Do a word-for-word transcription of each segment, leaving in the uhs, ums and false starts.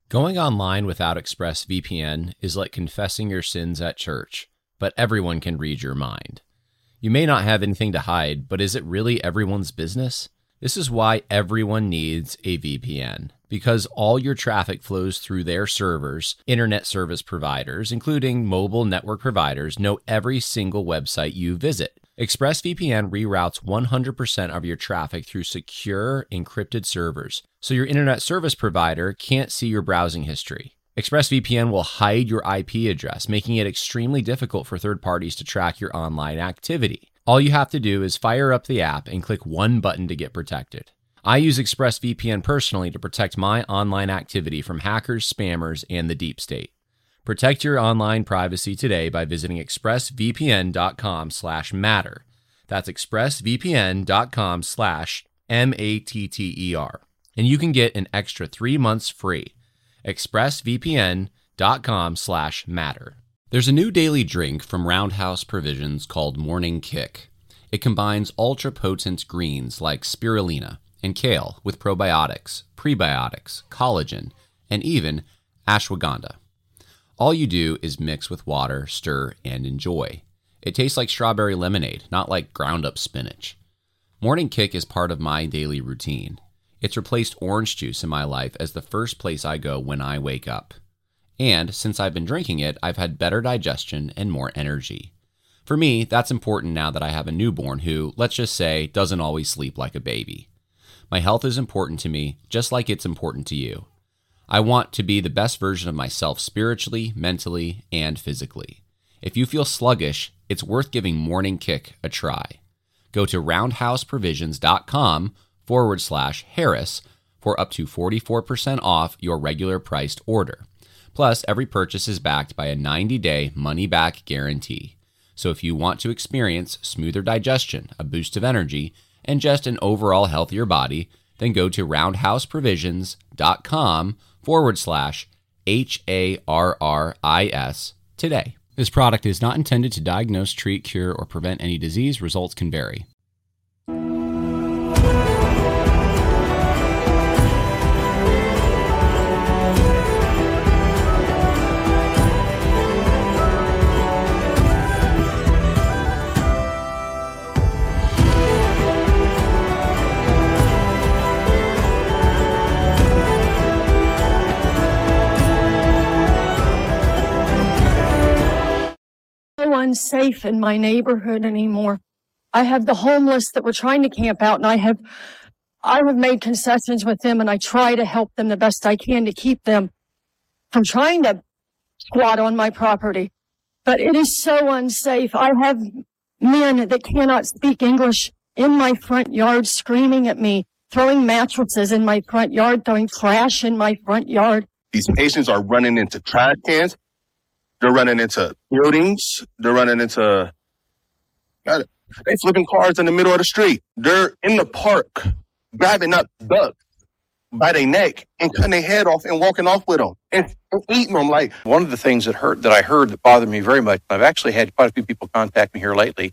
Going online without ExpressVPN is like confessing your sins at church, but everyone can read your mind. You may not have anything to hide, but is it really everyone's business? This is why everyone needs a V P N, because all your traffic flows through their servers. Internet service providers, including mobile network providers, know every single website you visit. ExpressVPN reroutes one hundred percent of your traffic through secure, encrypted servers, so your internet service provider can't see your browsing history. ExpressVPN will hide your I P address, making it extremely difficult for third parties to track your online activity. All you have to do is fire up the app and click one button to get protected. I use ExpressVPN personally to protect my online activity from hackers, spammers, and the deep state. Protect your online privacy today by visiting expressvpn.com slash matter. That's expressvpn.com slash M-A-T-T-E-R. And you can get an extra three months free. expressvpn.com slash matter. There's a new daily drink from Roundhouse Provisions called Morning Kick. It combines ultra-potent greens like spirulina and kale with probiotics, prebiotics, collagen, and even ashwagandha. All you do is mix with water, stir, and enjoy. It tastes like strawberry lemonade, not like ground-up spinach. Morning Kick is part of my daily routine. It's replaced orange juice in my life as the first place I go when I wake up. And since I've been drinking it, I've had better digestion and more energy. For me, that's important now that I have a newborn who, let's just say, doesn't always sleep like a baby. My health is important to me, just like it's important to you. I want to be the best version of myself spiritually, mentally, and physically. If you feel sluggish, it's worth giving Morning Kick a try. Go to roundhouseprovisions.com forward slash Harris for up to forty-four percent off your regular priced order. Plus, every purchase is backed by a ninety-day money-back guarantee. So if you want to experience smoother digestion, a boost of energy, and just an overall healthier body, then go to roundhouseprovisions.com forward slash H A R R I S today. This product is not intended to diagnose, treat, cure, or prevent any disease. Results can vary. Unsafe in my neighborhood anymore. I have the homeless that were trying to camp out, and I have I have made concessions with them, and I try to help them the best I can to keep them from trying to squat on my property. But it is so unsafe. I have men that cannot speak English in my front yard screaming at me, throwing mattresses in my front yard, throwing trash in my front yard. These patients are running into trash cans. They're running into buildings. They're running into, God, they flipping cars in the middle of the street. They're in the park, grabbing up ducks by their neck and cutting their head off and walking off with them and, and eating them. Like, one of the things that hurt that I heard that bothered me very much, I've actually had quite a few people contact me here lately,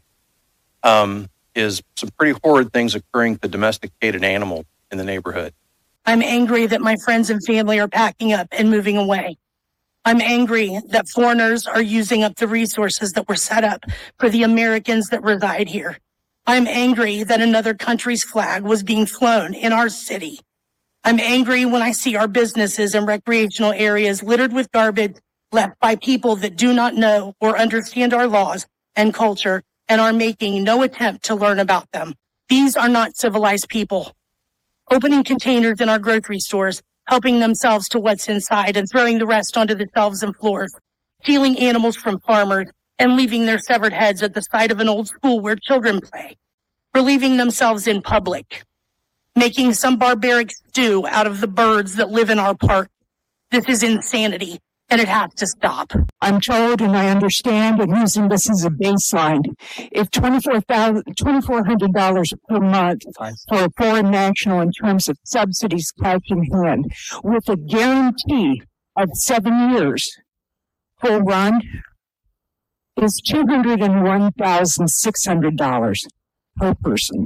um, is some pretty horrid things occurring to domesticated animals in the neighborhood. I'm angry that my friends and family are packing up and moving away. I'm angry that foreigners are using up the resources that were set up for the Americans that reside here. I'm angry that another country's flag was being flown in our city. I'm angry when I see our businesses and recreational areas littered with garbage left by people that do not know or understand our laws and culture and are making no attempt to learn about them. These are not civilized people. Opening containers in our grocery stores, helping themselves to what's inside and throwing the rest onto the shelves and floors, stealing animals from farmers and leaving their severed heads at the side of an old school where children play, relieving themselves in public, making some barbaric stew out of the birds that live in our park. This is insanity, and it has to stop. I'm told and I understand, and using this as a baseline, if twenty-four thousand dollars, twenty-four hundred dollars per month for a foreign national in terms of subsidies cash in hand, with a guarantee of seven years full run, is two hundred one thousand six hundred dollars per person.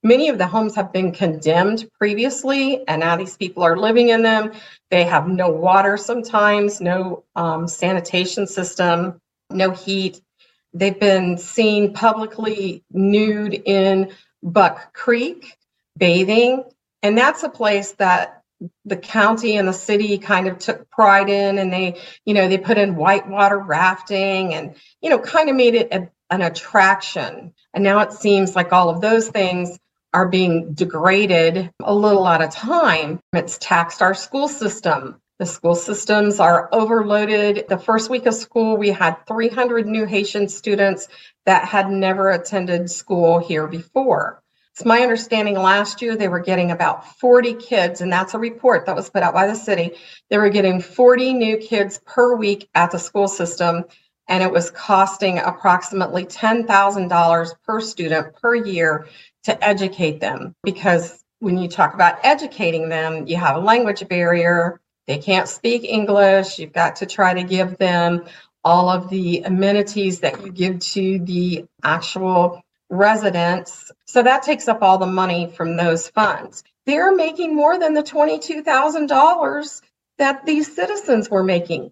Many of the homes have been condemned previously, and now these people are living in them. They have no water sometimes, no um, sanitation system, no heat. They've been seen publicly nude in Buck Creek, bathing. And that's a place that the county and the city kind of took pride in. And they, you know, they put in whitewater rafting and, you know, kind of made it a, an attraction. And now it seems like all of those things are being degraded a little at a time. It's taxed our school system. The school systems are overloaded. The first week of school, we had three hundred new Haitian students that had never attended school here before. It's my understanding last year they were getting about forty kids, and that's a report that was put out by the city. They were getting forty new kids per week at the school system, and it was costing approximately ten thousand dollars per student per year to educate them. Because when you talk about educating them, you have a language barrier. They can't speak English. You've got to try to give them all of the amenities that you give to the actual residents. So that takes up all the money from those funds. They're making more than the twenty-two thousand dollars that these citizens were making.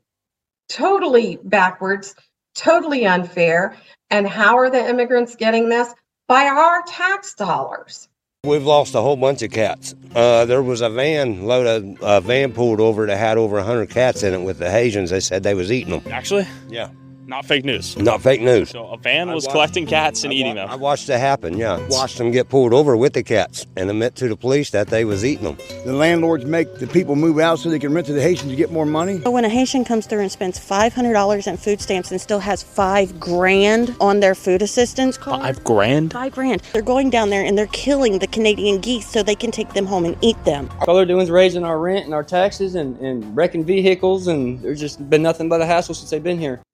Totally backwards, totally unfair. And how are the immigrants getting this? By our tax dollars. We've lost a whole bunch of cats. Uh, there was a van load of a van pulled over that had over one hundred cats in it with the Haitians. They said they was eating them. Actually? Yeah. Not fake news. Not fake news. So a van was watched, collecting cats and I eating wa- them. I watched it happen, yeah. Watched them get pulled over with the cats and admit to the police that they was eating them. The landlords make the people move out so they can rent to the Haitians to get more money. When a Haitian comes through and spends five hundred dollars in food stamps and still has five grand on their food assistance card. Five grand? Five grand. They're going down there and they're killing the Canadian geese so they can take them home and eat them. All they're doing is raising our rent and our taxes and, and wrecking vehicles, and there's just been nothing but a hassle since they've been here.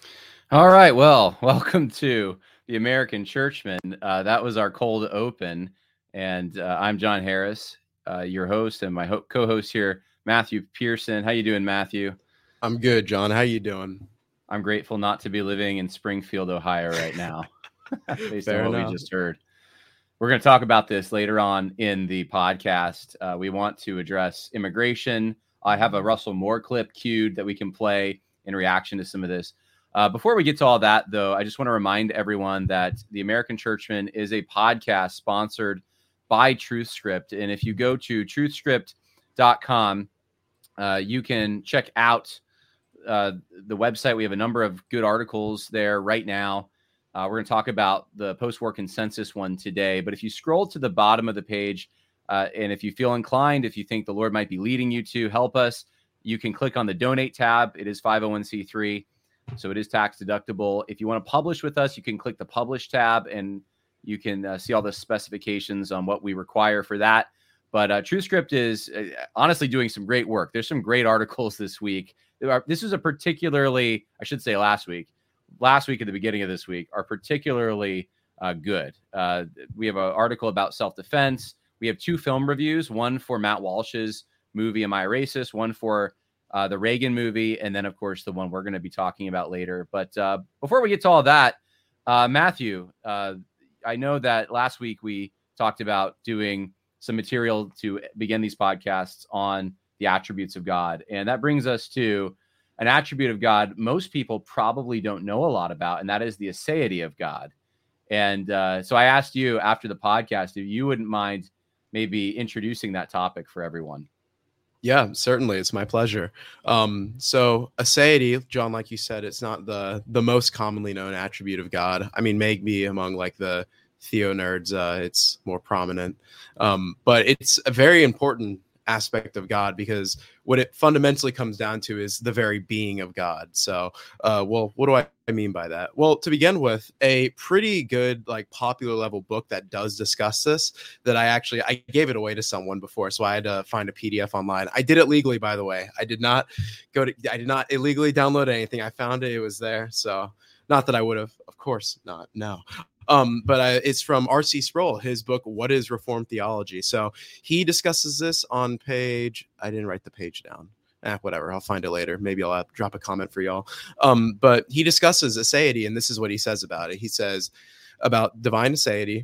All right. Well, welcome to the American Churchman. Uh, that was our cold open. And uh, I'm John Harris, uh, your host, and my ho- co-host here, Matthew Pearson. How you doing, Matthew? I'm good, John. How you doing? I'm grateful not to be living in Springfield, Ohio right now, based Fair on what enough. we just heard. We're going to talk about this later on in the podcast. Uh, we want to address immigration. I have a Russell Moore clip queued that we can play in reaction to some of this. Uh, before we get to all that, though, I just want to remind everyone that the American Churchman is a podcast sponsored by TruthScript. And if you go to truth script dot com, uh, you can check out uh, the website. We have a number of good articles there right now. Uh, we're going to talk about the post-war consensus one today. But if you scroll to the bottom of the page, uh, and if you feel inclined, if you think the Lord might be leading you to help us, you can click on the donate tab. It is five oh one c three. So it is tax deductible. If you want to publish with us, you can click the publish tab and you can uh, see all the specifications on what we require for that. But uh, TruthScript is uh, honestly doing some great work. There's some great articles this week. There are, this is a particularly, I should say last week, last week at the beginning of this week are particularly uh, good. Uh, we have an article about self-defense. We have two film reviews, one for Matt Walsh's movie, Am I a Racist? One for Uh, the Reagan movie, and then, of course, the one we're going to be talking about later. But uh, before we get to all that, uh, Matthew, uh, I know that last week we talked about doing some material to begin these podcasts on the attributes of God. And that brings us to an attribute of God most people probably don't know a lot about, and that is the aseity of God. And uh, so I asked you after the podcast if you wouldn't mind maybe introducing that topic for everyone. Yeah, certainly. It's my pleasure. Um, so aseity, John, like you said, it's not the the most commonly known attribute of God. I mean, maybe among like the theo nerds, uh, it's more prominent. Um, but it's a very important aspect of God because what it fundamentally comes down to is the very being of God. So, uh, well, what do I, I mean by that? Well, to begin with, a pretty good, like popular level book that does discuss this, that I actually, I gave it away to someone before. So I had to find a P D F online. I did it legally, by the way. I did not go to, I did not illegally download anything. I found it, it was there. So not that I would have, of course not. No. Um, but I, it's from R C Sproul, his book, What is Reformed Theology? So he discusses this on page, I didn't write the page down. Eh, whatever, I'll find it later. Maybe I'll have, drop a comment for y'all. Um, but he discusses aseity, and this is what he says about it. He says about divine aseity,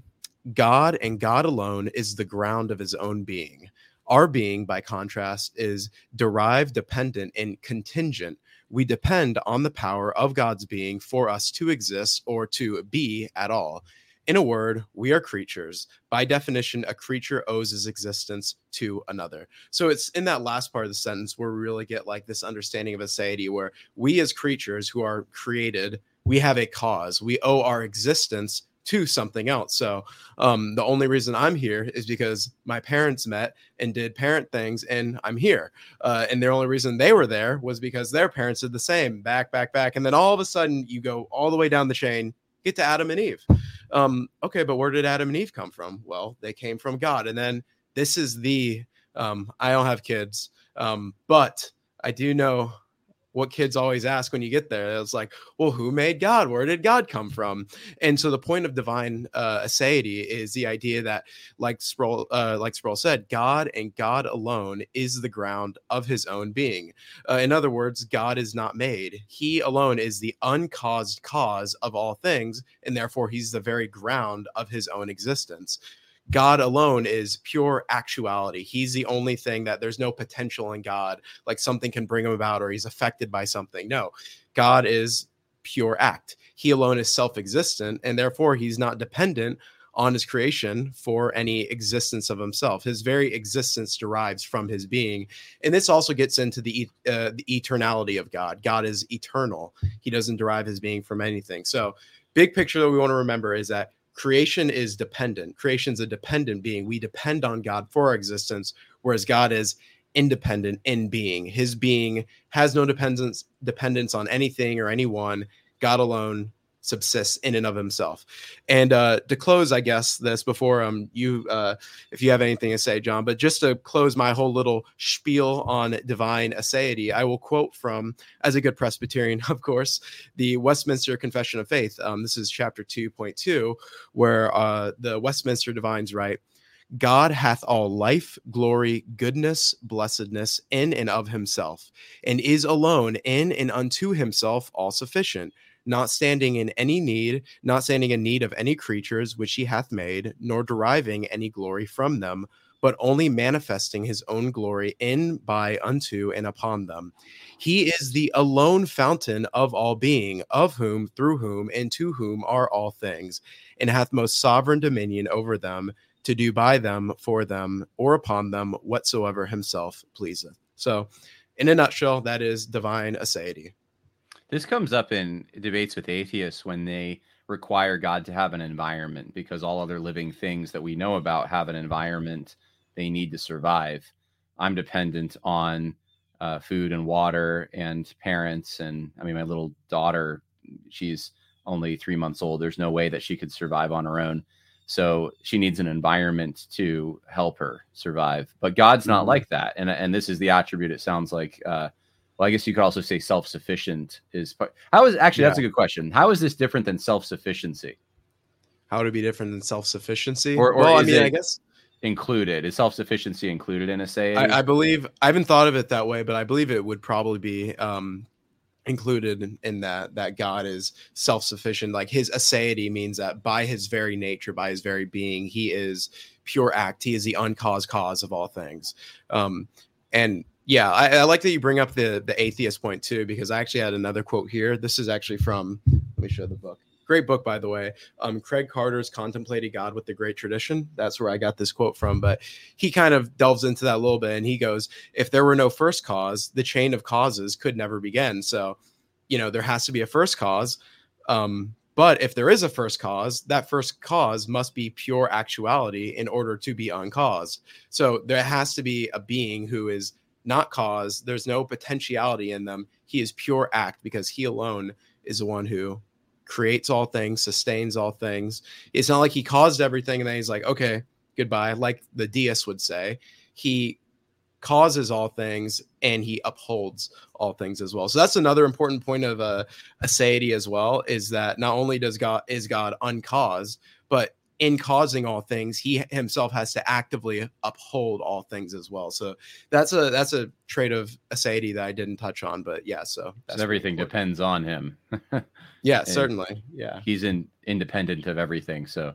God and God alone is the ground of his own being. Our being, by contrast, is derived, dependent, and contingent. We depend on the power of God's being for us to exist or to be at all. In a word, we are creatures. By definition, a creature owes his existence to another. So it's in that last part of the sentence where we really get like this understanding of aseity, where we as creatures who are created, we have a cause. We owe our existence to something else. So um, the only reason I'm here is because my parents met and did parent things, and I'm here. Uh, and the only reason they were there was because their parents did the same, back, back, back. And then all of a sudden you go all the way down the chain, get to Adam and Eve. Um, okay, but where did Adam and Eve come from? Well, they came from God. And then this is the, um, I don't have kids, um, but I do know what kids always ask when you get there. It's like, well, who made God? Where did God come from? And so the point of divine uh, aseity is the idea that, like Sproul, uh, like Sproul said, God and God alone is the ground of his own being. Uh, in other words, God is not made. He alone is the uncaused cause of all things, and therefore he's the very ground of his own existence. God alone is pure actuality. He's the only thing that there's no potential in God, like something can bring him about or he's affected by something. No, God is pure act. He alone is self-existent, and therefore he's not dependent on his creation for any existence of himself. His very existence derives from his being. And this also gets into the, uh, the eternality of God. God is eternal. He doesn't derive his being from anything. So big picture that we want to remember is that creation is dependent. Creation's a dependent being. We depend on God for our existence, whereas God is independent in being. His being has no dependence dependence on anything or anyone. God alone subsists in and of himself. And uh, to close, I guess, this before um you, uh, if you have anything to say, John, but just to close my whole little spiel on divine aseity, I will quote from, as a good Presbyterian, of course, the Westminster Confession of Faith. Um, this is chapter two point two, where uh, the Westminster Divines write, God hath all life, glory, goodness, blessedness in and of himself, and is alone in and unto himself all sufficient, not standing in any need, not standing in need of any creatures which he hath made, nor deriving any glory from them, but only manifesting his own glory in, by, unto, and upon them. He is the alone fountain of all being, of whom, through whom, and to whom are all things, and hath most sovereign dominion over them, to do by them, for them, or upon them, whatsoever himself pleaseth. So, in a nutshell, that is divine aseity. This comes up in debates with atheists when they require God to have an environment, because all other living things that we know about have an environment they need to survive. I'm dependent on uh, food and water and parents. And I mean, my little daughter, she's only three months old. There's no way that she could survive on her own. So she needs an environment to help her survive. But God's not mm-hmm. like that. And, and this is the attribute, it sounds like, uh, well, I guess you could also say self-sufficient is part. How is actually, yeah. That's a good question. How is this different than self-sufficiency? How would it be different than self-sufficiency? Or, or well, I is mean, it I guess included, is self-sufficiency included in aseity? I, I believe, I haven't thought of it that way, but I believe it would probably be um, included in, in that, that God is self-sufficient. Like his aseity means that by his very nature, by his very being, he is pure act. He is the uncaused cause of all things. Um, and Yeah, I, I like that you bring up the the atheist point too, because I actually had another quote here. This is actually from, let me show the book. Great book, by the way. Um, Craig Carter's Contemplating God with the Great Tradition. That's where I got this quote from. But he kind of delves into that a little bit, and he goes, if there were no first cause, the chain of causes could never begin. So, you know, there has to be a first cause. Um, but if there is a first cause, that first cause must be pure actuality in order to be uncaused. So there has to be a being who is not cause. There's no potentiality in them. He is pure act, because he alone is the one who creates all things, sustains all things. It's not like he caused everything and then he's like, okay, goodbye. Like the deist would say, he causes all things and he upholds all things as well. So that's another important point of uh, aseity as well, is that not only does God is God uncaused, but in causing all things, he himself has to actively uphold all things as well. So that's a that's a trait of aseity that I didn't touch on, but yeah. So, that's so everything depends on him. Yeah, certainly. Yeah, he's in independent of everything. So,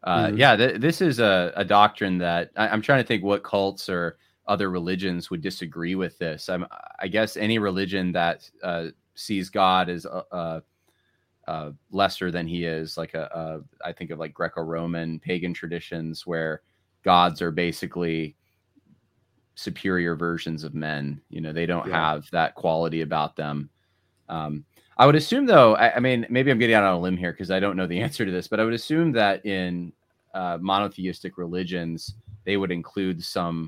Uh, Mhm. Yeah, th- this is a, a doctrine that I, I'm trying to think what cults or other religions would disagree with this. I'm, I guess any religion that uh, sees God as uh, uh, uh, lesser than he is, like a, a I think of like Greco-Roman pagan traditions where gods are basically superior versions of men. You know, they don't Yeah. have that quality about them. Um, I would assume, though, I, I mean, maybe I'm getting out on a limb here because I don't know the answer to this, but I would assume that in uh, monotheistic religions, they would include some,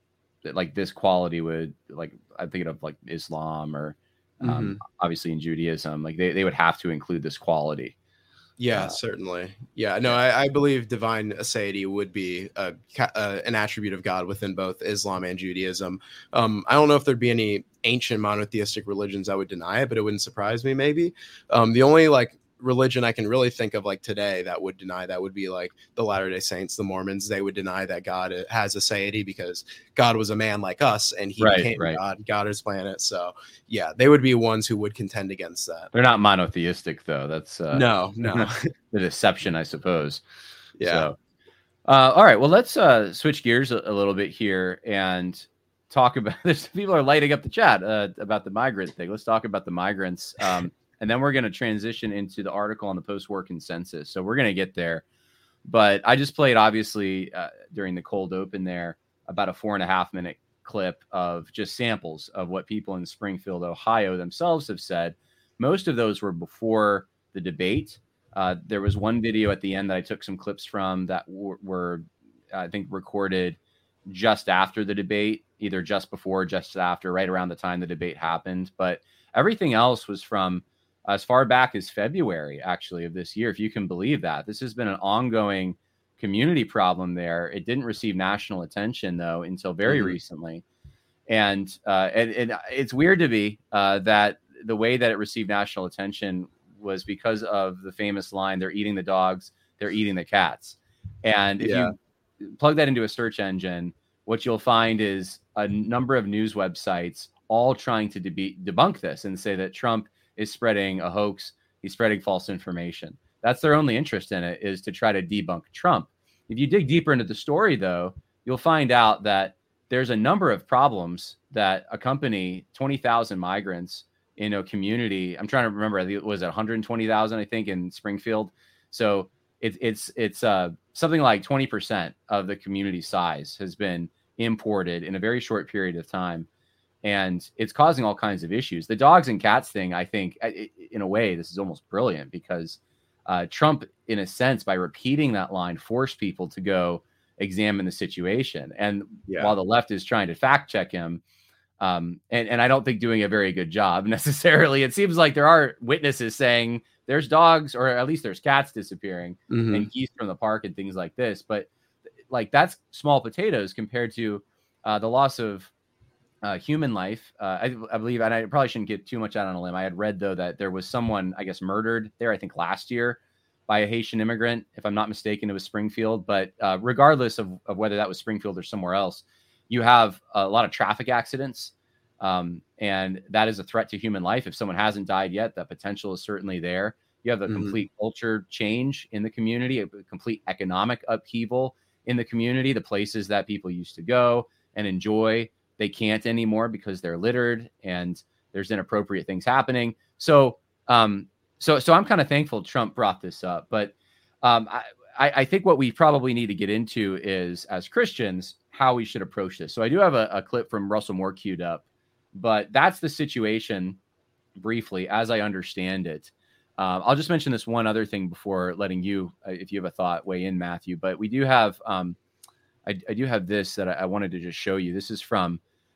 like this quality would, like, I'm thinking of like Islam or um, Mhm. obviously in Judaism, like they, they would have to include this quality. Yeah, Uh, certainly. Yeah, no, I, I believe divine aseity would be a, ca- uh, an attribute of God within both Islam and Judaism. Um, I don't know if there'd be any ancient monotheistic religions that would deny it, but it wouldn't surprise me. Maybe um, the only like religion I can really think of like today that would deny that would be like the Latter-day Saints, the Mormons. They would deny that God has aseity because God was a man like us and he Right, became right. God, God is planet. So yeah, they would be ones who would contend against that. They're not monotheistic, though. That's uh, No, no. the deception, I suppose. Yeah. So, uh, all right. Well, let's uh, switch gears a, a little bit here and talk about this. People are lighting up the chat uh, about the migrant thing. Let's talk about the migrants. Um, and then we're going to transition into the article on the post-war consensus. So we're going to get there. But I just played, obviously, uh, during the cold open there, about a four and a half minute clip of just samples of what people in Springfield, Ohio themselves have said. Most of those were before the debate. Uh, there was one video at the end that I took some clips from that w- were, I think, recorded just after the debate, either just before, or just after, right around the time the debate happened. But everything else was from as far back as February, actually, of this year, if you can believe that. This has been an ongoing community problem there. It didn't receive national attention, though, until very Mhm. recently. And, uh, and, and it's weird to me uh, that the way that it received national attention was because of the famous line, they're eating the dogs, they're eating the cats. And if Yeah. you plug that into a search engine, what you'll find is a number of news websites all trying to deb- debunk this and say that Trump is spreading a hoax. He's spreading false information. That's their only interest in it, is to try to debunk Trump. If you dig deeper into the story, though, you'll find out that there's a number of problems that accompany twenty thousand migrants in a community. I'm trying to remember, it was one hundred twenty thousand, I think, in Springfield. So it, it's it's uh, something like twenty percent of the community size has been imported in a very short period of time. And it's causing all kinds of issues. The dogs and cats thing, I think, in a way, this is almost brilliant because uh, Trump, in a sense, by repeating that line, forced people to go examine the situation. And Yeah. while the left is trying to fact check him, um, and, and I don't think doing a very good job necessarily, it seems like there are witnesses saying there's dogs, or at least there's cats disappearing Mhm. and geese from the park and things like this. But like that's small potatoes compared to uh, the loss of Uh, human life. Uh, I, I believe, and I probably shouldn't get too much out on a limb. I had read, though, that there was someone, I guess, murdered there, I think last year by a Haitian immigrant. If I'm not mistaken, it was Springfield. But uh, regardless of, of whether that was Springfield or somewhere else, you have a lot of traffic accidents. Um, and that is a threat to human life. If someone hasn't died yet, the potential is certainly there. You have a Mhm. complete culture change in the community, a complete economic upheaval in the community. The places that people used to go and enjoy, they can't anymore because they're littered and there's inappropriate things happening. So, um, so, so I'm kind of thankful Trump brought this up, but um, I, I think what we probably need to get into is, as Christians, how we should approach this. So I do have a, a clip from Russell Moore queued up, but that's the situation briefly, as I understand it. Um, I'll just mention this one other thing before letting you, uh, if you have a thought, weigh in, Matthew. But we do have, um, I, I do have this that I, I wanted to just show you. This is from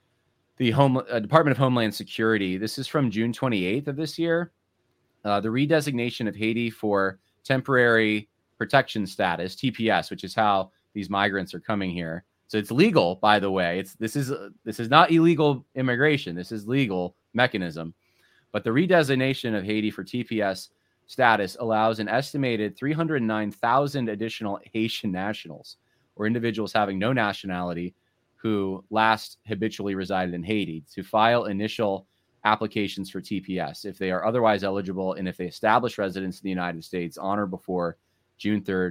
the Home uh, Department of Homeland Security. This is from June twenty-eighth of this year. Uh, the redesignation of Haiti for temporary protection status, T P S, which is how these migrants are coming here. So it's legal, by the way. It's this is uh, this is not illegal immigration. This is legal mechanism. But the redesignation of Haiti for T P S status allows an estimated three hundred nine thousand additional Haitian nationals or individuals having no nationality who last habitually resided in Haiti to file initial applications for T P S if they are otherwise eligible and if they establish residence in the United States on or before June third,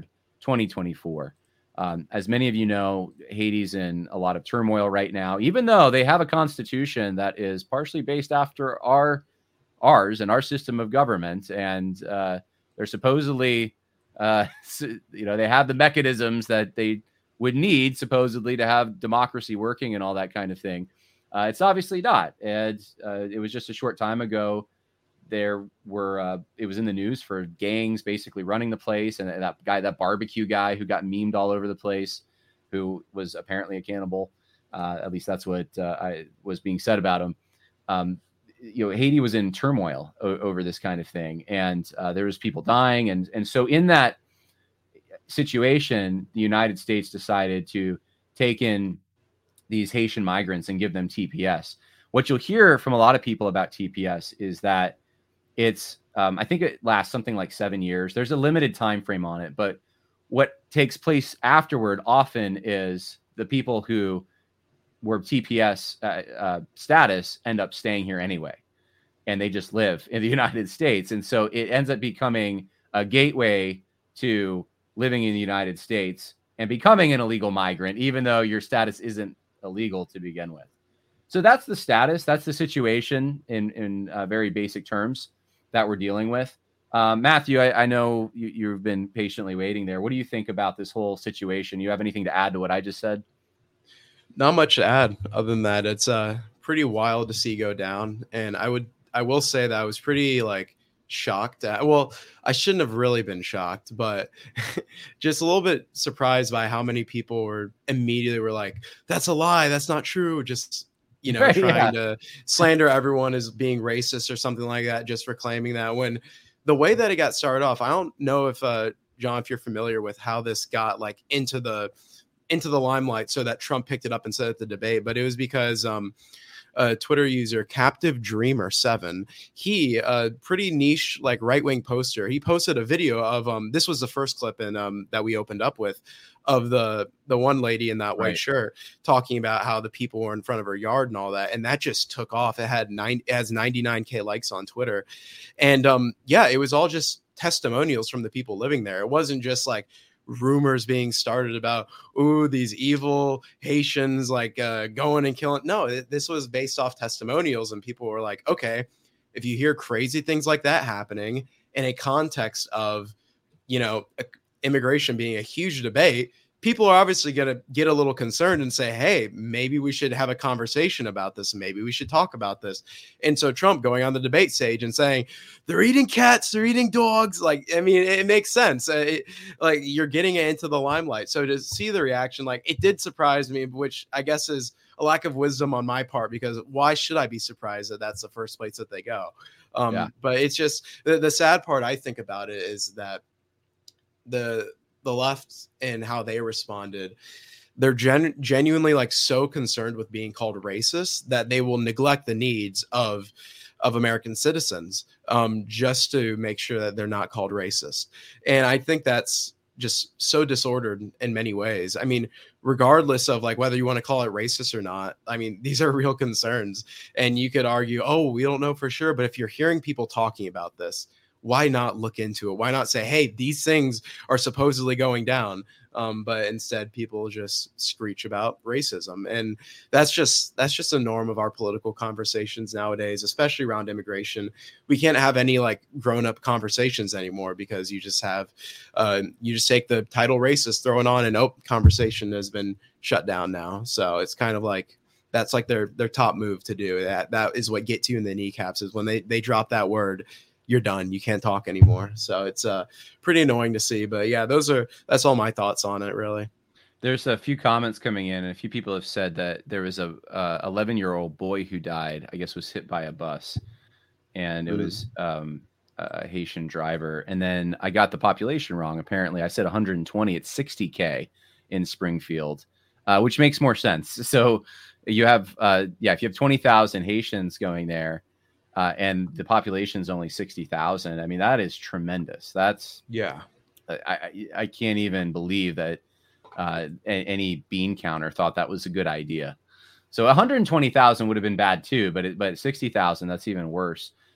twenty twenty-four. Um, as many of you know, Haiti's in a lot of turmoil right now, even though they have a constitution that is partially based after our ours and our system of government. And uh, they're supposedly, uh, you know, they have the mechanisms that they would need supposedly to have democracy working and all that kind of thing. Uh, it's obviously not. And uh, it was just a short time ago. There were, uh, it was in the news for gangs basically running the place. And that guy, that barbecue guy who got memed all over the place, who was apparently a cannibal. Uh, at least that's what uh, I was being said about him. Um, you know, Haiti was in turmoil o- over this kind of thing. And uh, there was people dying. And, and so in that situation, the United States decided to take in these Haitian migrants and give them T P S. What you'll hear from a lot of people about T P S is that it's, um, I think it lasts something like seven years. There's a limited time frame on it, but what takes place afterward often is the people who were T P S uh, uh, status end up staying here anyway, and they just live in the United States. And so it ends up becoming a gateway to living in the United States and becoming an illegal migrant, even though your status isn't illegal to begin with. So that's the status. That's the situation in, in uh, very basic terms that we're dealing with. Um, Matthew, I, I know you, you've been patiently waiting there. What do you think about this whole situation? You have anything to add to what I just said? Not much to add other than that. It's uh, pretty wild to see go down. And I would, I will say that I was pretty like shocked at, well, I shouldn't have really been shocked, but just a little bit surprised by how many people were immediately were like, that's a lie. That's not true. Just, you know, Right, trying yeah. to slander everyone as being racist or something like that, just for claiming that. When the way that it got started off, I don't know if, uh, John, if you're familiar with how this got like into the, into the limelight so that Trump picked it up and said at the debate, but it was because, um, a Twitter user, Captive Dreamer seven, he a pretty niche like right-wing poster, he posted a video of um this was the first clip in um that we opened up with of the the one lady in that white Right. shirt talking about how the people were in front of her yard and all that, and that just took off. It had nine it has ninety-nine K likes on Twitter, and um yeah, it was all just testimonials from the people living there. It wasn't just like rumors being started about, ooh, these evil Haitians like uh, going and killing. No, it, this was based off testimonials, and people were like, okay, if you hear crazy things like that happening in a context of, you know, immigration being a huge debate, people are obviously going to get a little concerned and say, hey, maybe we should have a conversation about this. Maybe we should talk about this. And so Trump going on the debate stage and saying, they're eating cats, they're eating dogs. Like, I mean, it, it makes sense. Uh, it, like you're getting it into the limelight. So to see the reaction, like it did surprise me, which I guess is a lack of wisdom on my part, because why should I be surprised that that's the first place that they go? Um, Yeah. But it's just the, the sad part I think about it is that the, the left and how they responded, they're gen- genuinely like so concerned with being called racist that they will neglect the needs of of American citizens um, just to make sure that they're not called racist. And I think that's just so disordered in many ways. I mean, regardless of like whether you want to call it racist or not, I mean, these are real concerns. And you could argue, oh, we don't know for sure. But if you're hearing people talking about this, why not look into it? Why not say, hey, these things are supposedly going down? Um, but instead people just screech about racism. And that's just, that's just a norm of our political conversations nowadays, especially around immigration. We can't have any like grown up conversations anymore because you just have, uh, you just take the title racist, throw it on, and oh, conversation has been shut down now. So it's kind of like, that's like their, their top move to do. That, that is what gets you in the kneecaps, is when they, they drop that word, you're done. You can't talk anymore. So it's uh, pretty annoying to see. But yeah, those are that's all my thoughts on it, really. There's a few comments coming in, and a few people have said that there was a uh, eleven year old boy who died, I guess was hit by a bus, and it Mm. was um, a Haitian driver. And then I got the population wrong. Apparently I said one hundred twenty. It's sixty K in Springfield, uh, which makes more sense. So you have, uh, yeah, if you have twenty thousand Haitians going there, Uh, and the population is only sixty thousand. I mean, that is tremendous. That's Yeah. I, I, I can't even believe that uh, a- any bean counter thought that was a good idea. So one hundred twenty thousand would have been bad too, but it, but sixty thousand, that's even worse.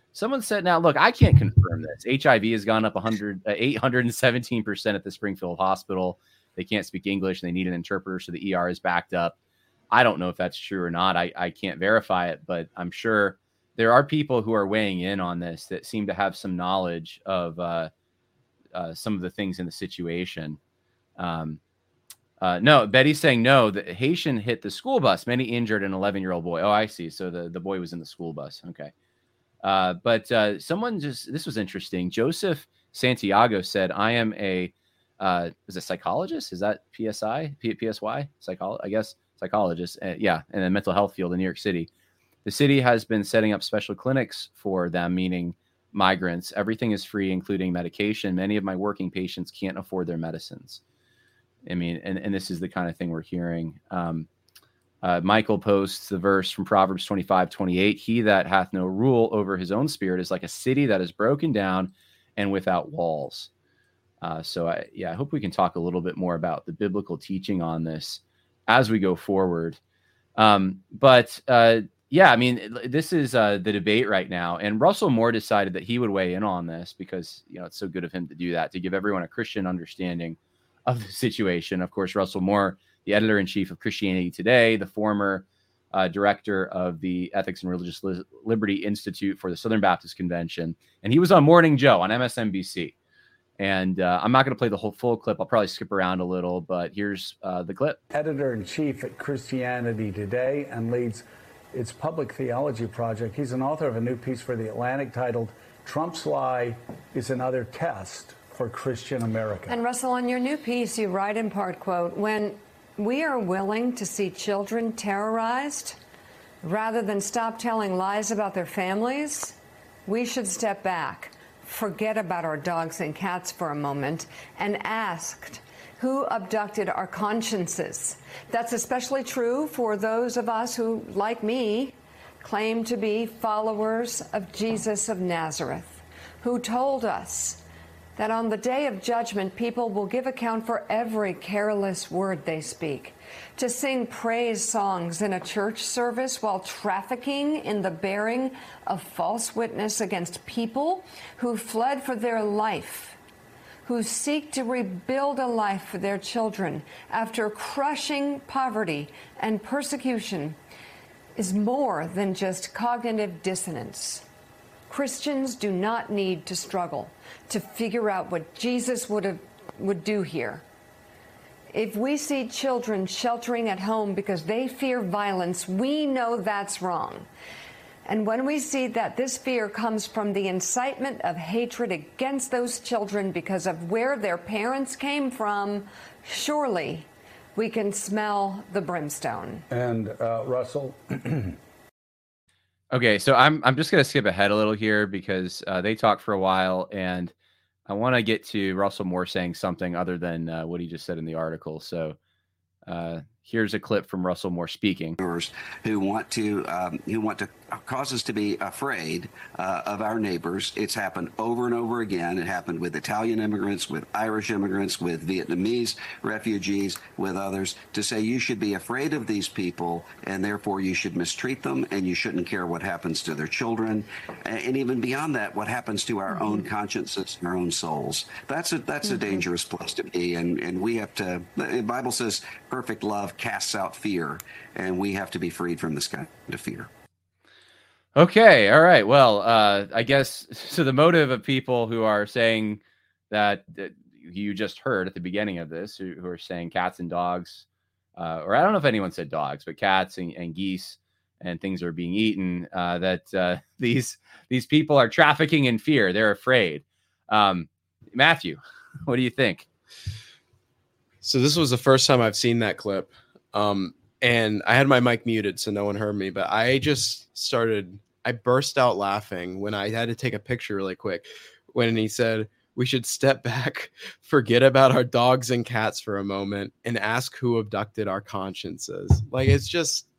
Someone said, now, look, I can't confirm this. H I V has gone up one hundred, uh, eight hundred seventeen percent at the Springfield Hospital. They can't speak English. They need an interpreter, so the E R is backed up. I don't know if that's true or not. I, I can't verify it, but I'm sure there are people who are weighing in on this that seem to have some knowledge of uh, uh, some of the things in the situation. Um, uh, no, Betty's saying no. The Haitian hit the school bus. Many injured an eleven-year-old boy. Oh, I see. So the, the boy was in the school bus. Okay. Uh, but uh, someone just, this was interesting. Joseph Santiago said, I am a, uh, is a psychologist? Is that P S I? P- PSY? Psycholo- I guess psychologist. Uh, yeah. In the mental health field in New York City. The city has been setting up special clinics for them, meaning migrants. Everything is free, including medication. Many of my working patients can't afford their medicines. I mean, and, and this is the kind of thing we're hearing. Um, Uh, Michael posts the verse from Proverbs twenty-five, twenty-eight. He that hath no rule over his own spirit is like a city that is broken down and without walls. Uh, so, I, yeah, I hope we can talk a little bit more about the biblical teaching on this as we go forward. Um, but, uh, yeah, I mean, this is uh, the debate right now. And Russell Moore decided that he would weigh in on this because, you know, it's so good of him to do that, to give everyone a Christian understanding of the situation. Of course, Russell Moore, the editor-in-chief of Christianity Today, the former uh, director of the Ethics and Religious Li- Liberty Institute for the Southern Baptist Convention. And he was on Morning Joe on M S N B C. And uh, I'm not going to play the whole full clip. I'll probably skip around a little, but here's uh, the clip. Editor-in-chief at Christianity Today and leads its public theology project. He's an author of a new piece for The Atlantic titled, Trump's Lie is Another Test for Christian America. And Russell, on your new piece, you write in part, quote, when we are willing to see children terrorized rather than stop telling lies about their families, we should step back, forget about our dogs and cats for a moment, and ask who abducted our consciences. That's especially true for those of us who, like me, claim to be followers of Jesus of Nazareth, who told us that on the day of judgment, people will give account for every careless word they speak. To sing praise songs in a church service while trafficking in the bearing of false witness against people who fled for their life, who seek to rebuild a life for their children after crushing poverty and persecution, is more than just cognitive dissonance. Christians do not need to struggle to figure out what Jesus would have, would do here. If we see children sheltering at home because they fear violence, we know that's wrong. And when we see that this fear comes from the incitement of hatred against those children because of where their parents came from, surely we can smell the brimstone. And uh, Russell. Okay, so I'm I'm just going to skip ahead a little here because uh, they talked for a while, and I want to get to Russell Moore saying something other than uh, what he just said in the article. So uh, here's a clip from Russell Moore speaking. Who want to um, who want to cause us to be afraid uh, of our neighbors. It's happened over and over again. It happened with Italian immigrants, with Irish immigrants, with Vietnamese refugees, with others, to say you should be afraid of these people and therefore you should mistreat them and you shouldn't care what happens to their children. And even beyond that, what happens to our mm-hmm. own consciences, our own souls. That's a that's mm-hmm. a dangerous place to be. And, and we have to, the Bible says perfect love casts out fear, and we have to be freed from this kind of fear. Okay. All right. Well, uh, I guess so. The motive of people who are saying that, that you just heard at the beginning of this, who, who are saying cats and dogs, uh, or I don't know if anyone said dogs, but cats and, and geese and things are being eaten, uh, that uh, these these people are trafficking in fear. They're afraid. Um, Matthew, what do you think? So this was the first time I've seen that clip. Um, and I had my mic muted so no one heard me, but I just started, I burst out laughing when I had to take a picture really quick when he said, we should step back, forget about our dogs and cats for a moment and ask who abducted our consciences. Like, it's just,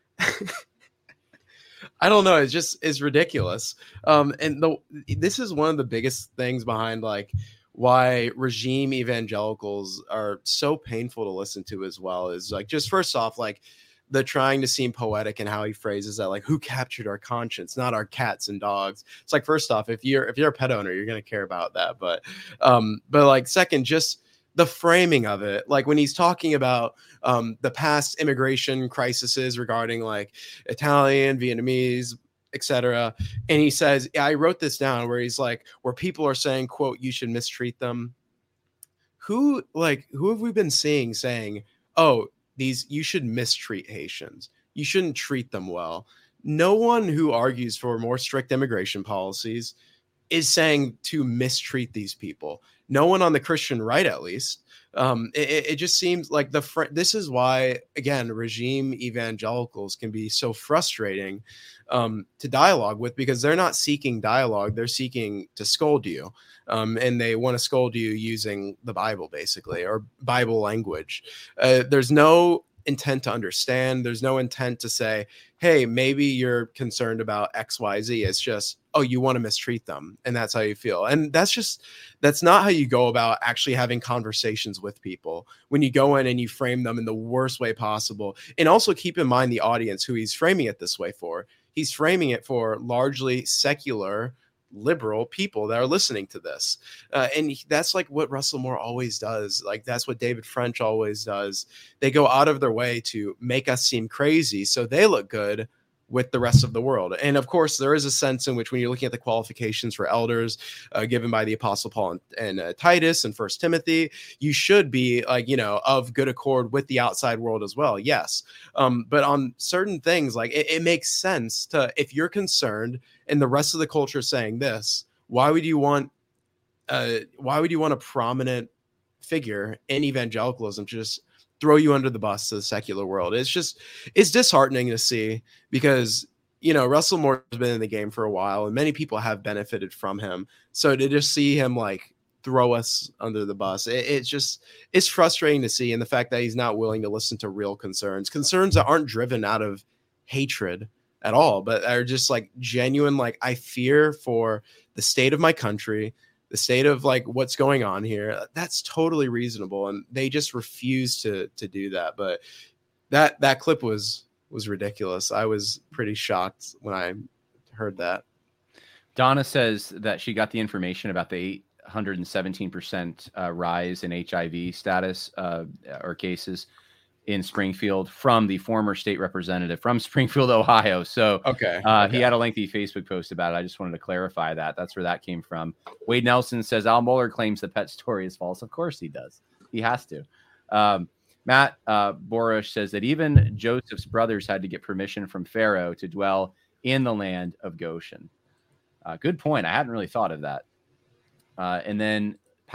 I don't know. It's just, it's ridiculous. Um, and the, this is one of the biggest things behind like why regime evangelicals are so painful to listen to as well, is like, just first off, like the trying to seem poetic and how he phrases that, like, who captured our conscience, not our cats and dogs. It's like, first off, if you're if you're a pet owner, you're gonna care about that. But um, but like second, just the framing of it, like when he's talking about um, the past immigration crises regarding like Italian, Vietnamese, et cetera. And he says, yeah, I wrote this down where he's like, where people are saying, quote, you should mistreat them. Who like who have we been seeing saying, oh, these you should mistreat Haitians. You shouldn't treat them well. No one who argues for more strict immigration policies is saying to mistreat these people. No one on the Christian right, at least. Um, it, it just seems like the fr- this is why, again, regime evangelicals can be so frustrating um, to dialogue with, because they're not seeking dialogue. They're seeking to scold you. Um, and they want to scold you using the Bible, basically, or Bible language. Uh, there's no intent to understand. There's no intent to say, hey, maybe you're concerned about X, Y, Z. It's just, oh, you want to mistreat them. And that's how you feel. And that's just, that's not how you go about actually having conversations with people. When you go in and you frame them in the worst way possible. And also keep in mind the audience who he's framing it this way for. He's framing it for largely secular, liberal people that are listening to this. Uh, and that's like what Russell Moore always does. Like that's what David French always does. They go out of their way to make us seem crazy so they look good with the rest of the world. And of course, there is a sense in which when you're looking at the qualifications for elders uh, given by the Apostle Paul and, and uh, Titus and First Timothy, you should be like, you know, of good accord with the outside world as well. Yes. Um, but on certain things, like it, it makes sense to, if you're concerned and the rest of the culture saying this, why would you want, uh, why would you want a prominent figure in evangelicalism to just throw you under the bus to the secular world? It's just, it's disheartening to see, because, you know, Russell Moore has been in the game for a while and many people have benefited from him. So to just see him like throw us under the bus, it, it's just, it's frustrating to see. And the fact that he's not willing to listen to real concerns, concerns that aren't driven out of hatred at all, but are just like genuine, like I fear for the state of my country, the state of like what's going on here. That's totally reasonable. And they just refuse to, to do that. But that, that clip was, was ridiculous. I was pretty shocked when I heard that. Donna says that she got the information about the eight hundred seventeen percent uh, rise in H I V status uh, or cases in Springfield from the former state representative from Springfield, Ohio. So okay, uh, okay. he had a lengthy Facebook post about it. I just wanted to clarify that. That's where that came from. Wade Nelson says Al Mohler claims the pet story is false. Of course he does. He has to. Um, Matt uh, Borish says that even Joseph's brothers had to get permission from Pharaoh to dwell in the land of Goshen. Uh, good point. I hadn't really thought of that. Uh, and then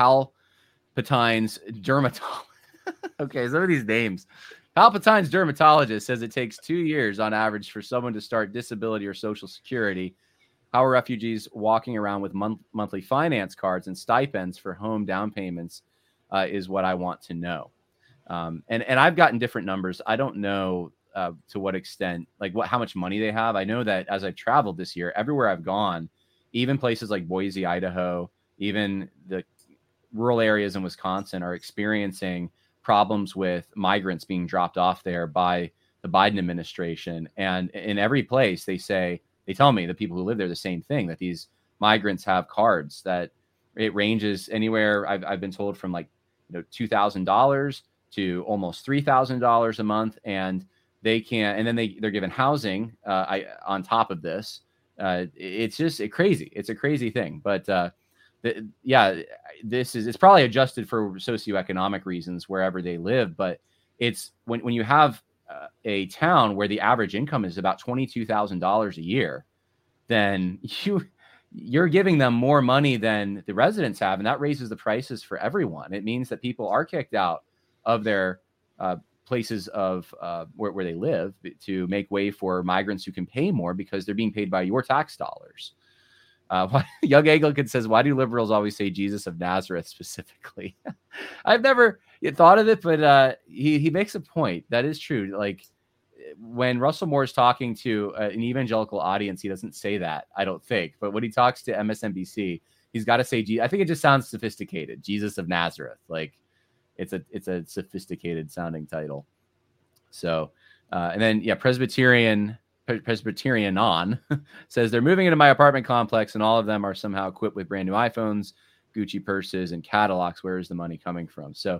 Palpatine's dermatologist. Okay, some of these names. Palpatine's dermatologist says it takes two years on average for someone to start disability or Social Security. How are refugees walking around with month- monthly finance cards and stipends for home down payments uh, is what I want to know. Um, and, and I've gotten different numbers. I don't know uh, to what extent, like what, how much money they have. I know that as I've traveled this year, everywhere I've gone, even places like Boise, Idaho, even the rural areas in Wisconsin are experiencing problems with migrants being dropped off there by the Biden administration. And in every place they say, they tell me, the people who live there, the same thing, that these migrants have cards that it ranges anywhere. I've, I've been told from like, you know, two thousand dollars to almost three thousand dollars a month. And they can't, and then they, they're given housing uh, I, on top of this. Uh, it's just a crazy, it's a crazy thing. But uh, the, yeah, this is, it's probably adjusted for socioeconomic reasons wherever they live. But it's when, when you have uh, a town where the average income is about twenty-two thousand dollars a year, then you, you're giving them more money than the residents have. And that raises the prices for everyone. It means that people are kicked out of their uh, places of uh, where, where they live to make way for migrants who can pay more because they're being paid by your tax dollars. Uh, Young Anglican says, why do liberals always say Jesus of Nazareth specifically? I've never thought of it, but uh, he, he makes a point. That is true. Like when Russell Moore is talking to uh, an evangelical audience, he doesn't say that, I don't think. But when he talks to M S N B C, he's got to say, I think it just sounds sophisticated. Jesus of Nazareth. Like it's a, it's a sophisticated sounding title. So Uh, and then, yeah, Presbyterian Presbyterianon says they're moving into my apartment complex, and all of them are somehow equipped with brand new iPhones, Gucci purses, and Cadillacs. Where is the money coming from? So,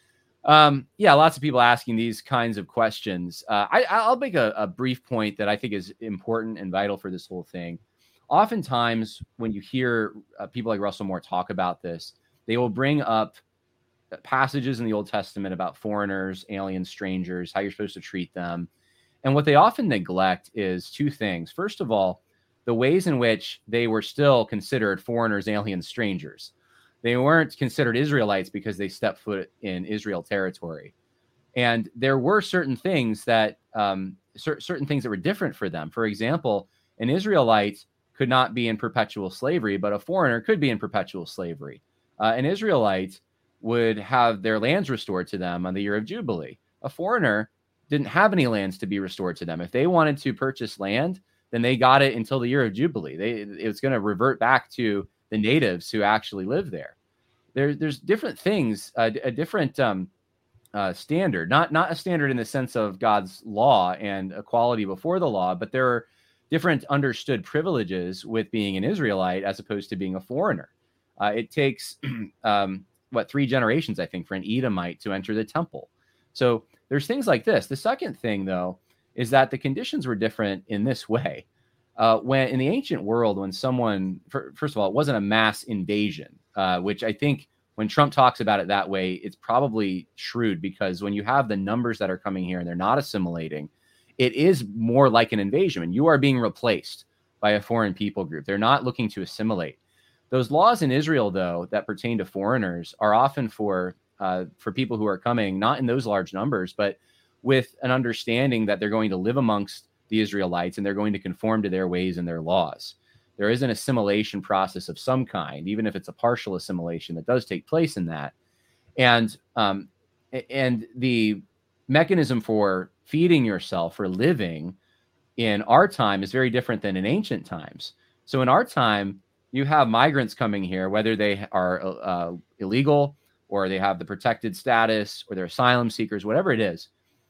um, yeah, lots of people asking these kinds of questions. Uh, I, I'll make a, a brief point that I think is important and vital for this whole thing. Oftentimes, when you hear uh, people like Russell Moore talk about this, they will bring up passages in the Old Testament about foreigners, aliens, strangers, how you're supposed to treat them. And what they often neglect is two things. First of all, the ways in which they were still considered foreigners, aliens, strangers. They weren't considered Israelites because they stepped foot in Israel territory. And there were certain things that, um, cer- certain things that were different for them. For example, an Israelite could not be in perpetual slavery, but a foreigner could be in perpetual slavery. Uh, an Israelite would have their lands restored to them on the year of Jubilee. A foreigner didn't have any lands to be restored to them. If they wanted to purchase land, then they got it until the year of Jubilee. They, it was going to revert back to the natives who actually lived there. There there's different things, uh, a different um, uh, standard, not, not a standard in the sense of God's law and equality before the law, but there are different understood privileges with being an Israelite as opposed to being a foreigner. Uh, it takes, um, what, three generations, I think, for an Edomite to enter the temple. So there's things like this. The second thing, though, is that the conditions were different in this way. Uh, when in the ancient world, when someone, for, first of all, it wasn't a mass invasion, uh, which I think when Trump talks about it that way, it's probably shrewd, because when you have the numbers that are coming here and they're not assimilating, it is more like an invasion. And you are being replaced by a foreign people group. They're not looking to assimilate. Those laws in Israel, though, that pertain to foreigners are often for uh, for people who are coming, not in those large numbers, but with an understanding that they're going to live amongst the Israelites and they're going to conform to their ways and their laws. There is an assimilation process of some kind, even if it's a partial assimilation that does take place in that. And um, and the mechanism for feeding yourself, for living in our time, is very different than in ancient times. So in our time, you have migrants coming here, whether they are uh, illegal or they have the protected status or they're asylum seekers, whatever it is.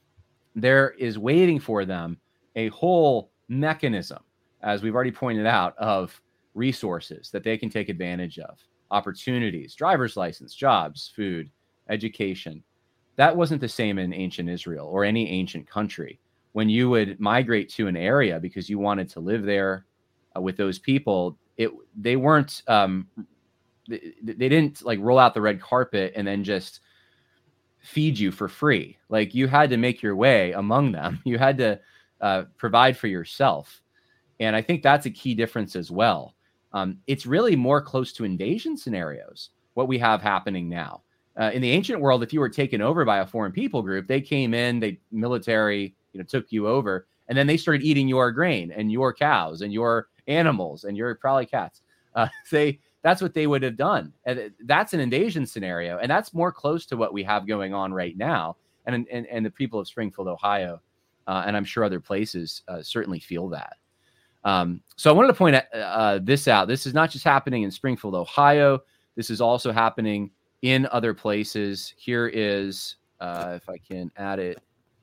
There is waiting for them a whole mechanism, as we've already pointed out, of resources that they can take advantage of, opportunities, driver's license, jobs, food, education. That wasn't the same in ancient Israel or any ancient country. When you would migrate to an area because you wanted to live there uh, with those people, it they weren't um, they, they didn't like roll out the red carpet and then just feed you for free. Like, you had to make your way among them. You had to uh, provide for yourself. And I think that's a key difference as well. Um, it's really more close to invasion scenarios, what we have happening now. Uh, in the ancient world, if you were taken over by a foreign people group, they came in, they military, you know, took you over, and then they started eating your grain and your cows and your animals and your probably cats. Uh, they That's what they would have done. And that's an invasion scenario. And that's more close to what we have going on right now. And, and, and the people of Springfield, Ohio, uh, and I'm sure other places uh, certainly feel that. Um, so I wanted to point uh, this out. This is not just happening in Springfield, Ohio. This is also happening in other places. Here is, uh, if I can add it,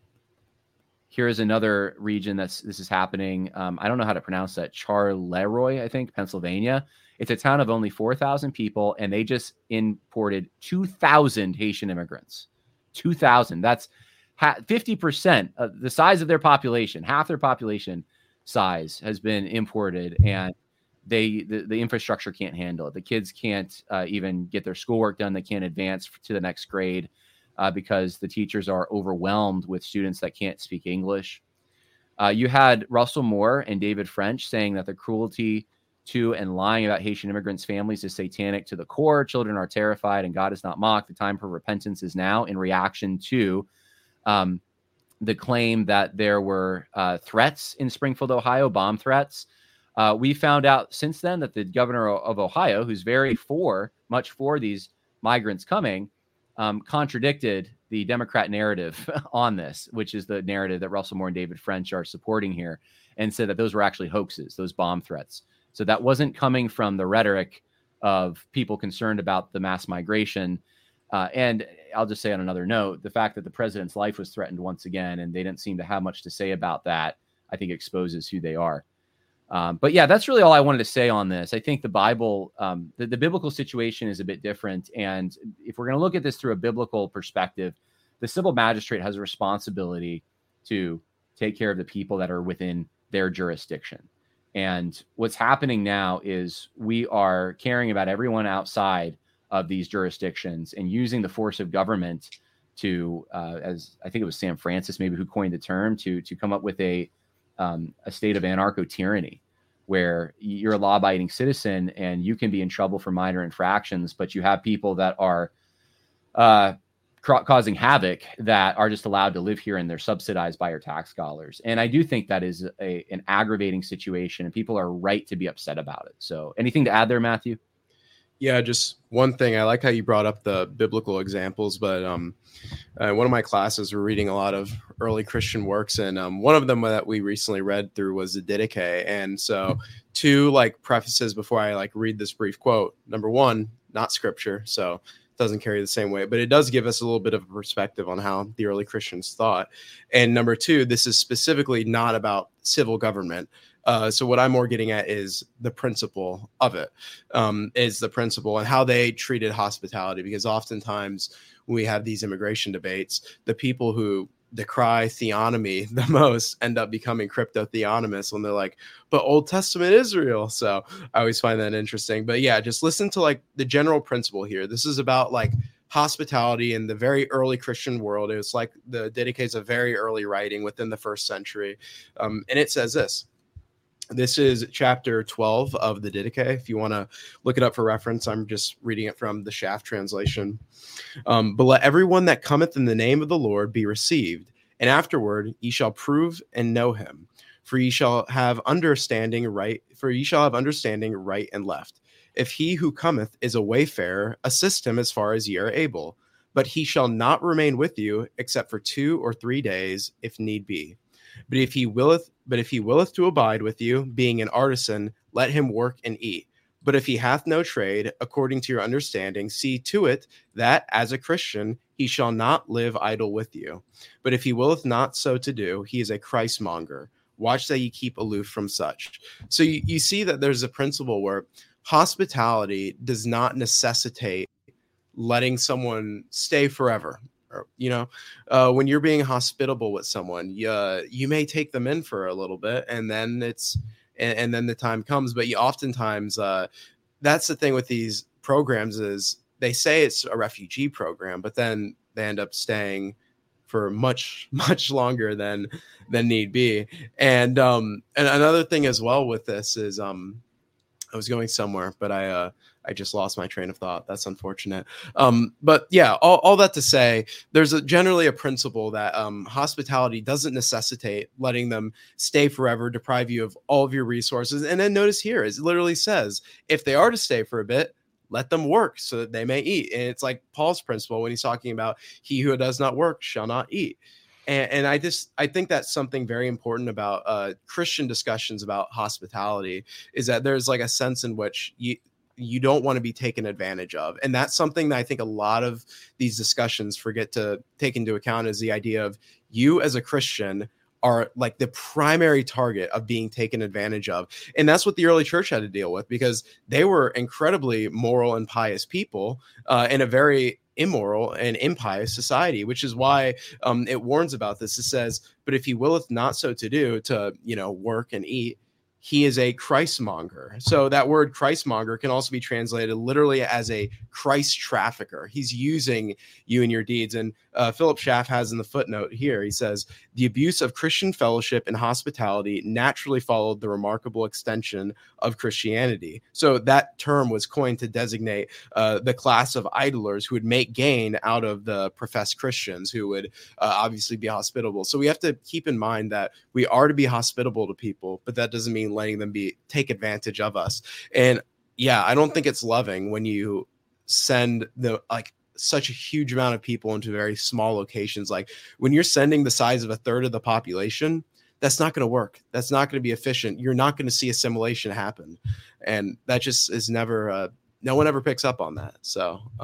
here is another region that's this is happening. Um, I don't know how to pronounce that. Charleroi, I think, Pennsylvania. It's a town of only four thousand people, and they just imported two thousand Haitian immigrants. two thousand. That's ha- fifty percent of the size of their population. Half their population size has been imported, and they the, the infrastructure can't handle it. The kids can't uh, even get their schoolwork done. They can't advance to the next grade uh, because the teachers are overwhelmed with students that can't speak English. Uh, you had Russell Moore and David French saying that the cruelty to and lying about Haitian immigrants' families is satanic to the core. Children are terrified and God is not mocked. The time for repentance is now, in reaction to um, the claim that there were uh, threats in Springfield, Ohio, bomb threats. Uh, we found out since then that the governor of Ohio, who's very for, much for these migrants coming, um, contradicted the Democrat narrative on this, which is the narrative that Russell Moore and David French are supporting here, and said that those were actually hoaxes, those bomb threats. So that wasn't coming from the rhetoric of people concerned about the mass migration. Uh, and I'll just say on another note, the fact that the president's life was threatened once again, and they didn't seem to have much to say about that, I think exposes who they are. Um, but yeah, that's really all I wanted to say on this. I think the Bible, um, the, the biblical situation is a bit different. And if we're going to look at this through a biblical perspective, the civil magistrate has a responsibility to take care of the people that are within their jurisdiction. And what's happening now is we are caring about everyone outside of these jurisdictions and using the force of government to, uh, as I think it was Sam Francis maybe who coined the term, to to come up with a um, a state of anarcho-tyranny where you're a law-abiding citizen and you can be in trouble for minor infractions, but you have people that are uh, ca- causing havoc that are just allowed to live here and they're subsidized by your tax dollars. And I do think that is a, an aggravating situation and people are right to be upset about it. So anything to add there, Matthew? Yeah, just one thing. I like how you brought up the biblical examples, but um, uh, one of my classes, we're reading a lot of early Christian works, and um, one of them that we recently read through was the Didache. And so two like prefaces before I like read this brief quote. Number one, not scripture, so it doesn't carry the same weight, but it does give us a little bit of a perspective on how the early Christians thought. And number two, this is specifically not about civil government. Uh, so what I'm more getting at is the principle of it, um, is the principle and how they treated hospitality, because oftentimes when we have these immigration debates, the people who decry theonomy the most end up becoming crypto-theonomists when they're like, but Old Testament Israel. So I always find that interesting. But yeah, just listen to like the general principle here. This is about like hospitality in the very early Christian world. It was like the Didache is a very early writing within the first century. Um, and it says this. This is chapter twelve of the Didache. If you want to look it up for reference, I'm just reading it from the Schaff translation. Um, but let everyone that cometh in the name of the Lord be received, and afterward ye shall prove and know him. For ye shall have understanding right, for ye shall have understanding right and left. If he who cometh is a wayfarer, assist him as far as ye are able. But he shall not remain with you except for two or three days, if need be. But if he willeth, but if he willeth to abide with you, being an artisan, let him work and eat. But if he hath no trade, according to your understanding, see to it that, as a Christian, he shall not live idle with you. But if he willeth not so to do, he is a Christmonger. Watch that ye keep aloof from such. So you, you see that there's a principle where hospitality does not necessitate letting someone stay forever. Or, you know, uh, when you're being hospitable with someone, you, uh, you may take them in for a little bit and then it's and, and then the time comes. But you oftentimes uh, that's the thing with these programs is they say it's a refugee program, but then they end up staying for much, much longer than than need be. And um, and another thing as well with this is um, I was going somewhere, but I uh, I just lost my train of thought. That's unfortunate. Um, but yeah, all, all that to say, there's a, generally a principle that um, hospitality doesn't necessitate letting them stay forever, deprive you of all of your resources. And then notice here, it literally says, if they are to stay for a bit, let them work so that they may eat. And it's like Paul's principle when he's talking about he who does not work shall not eat. And, and I just I think that's something very important about uh, Christian discussions about hospitality is that there's like a sense in which you you don't want to be taken advantage of. And that's something that I think a lot of these discussions forget to take into account is the idea of you as a Christian are like the primary target of being taken advantage of. And that's what the early church had to deal with because they were incredibly moral and pious people uh, in a very immoral and impious society, which is why um, it warns about this. It says, but if he willeth not so to do, to, you know, work and eat, he is a Christmonger. So that word Christmonger can also be translated literally as a Christ trafficker. He's using you and your deeds. And uh, Philip Schaff has in the footnote here, he says, the abuse of Christian fellowship and hospitality naturally followed the remarkable extension of Christianity. So that term was coined to designate uh, the class of idlers who would make gain out of the professed Christians who would uh, obviously be hospitable. So we have to keep in mind that we are to be hospitable to people, but that doesn't mean letting them be take advantage of us. And yeah, I don't think it's loving when you send the like such a huge amount of people into very small locations. Like when you're sending the size of a third of the population, that's not going to work. That's not going to be efficient. You're not going to see assimilation happen. And that just is never, uh, no one ever picks up on that. So um,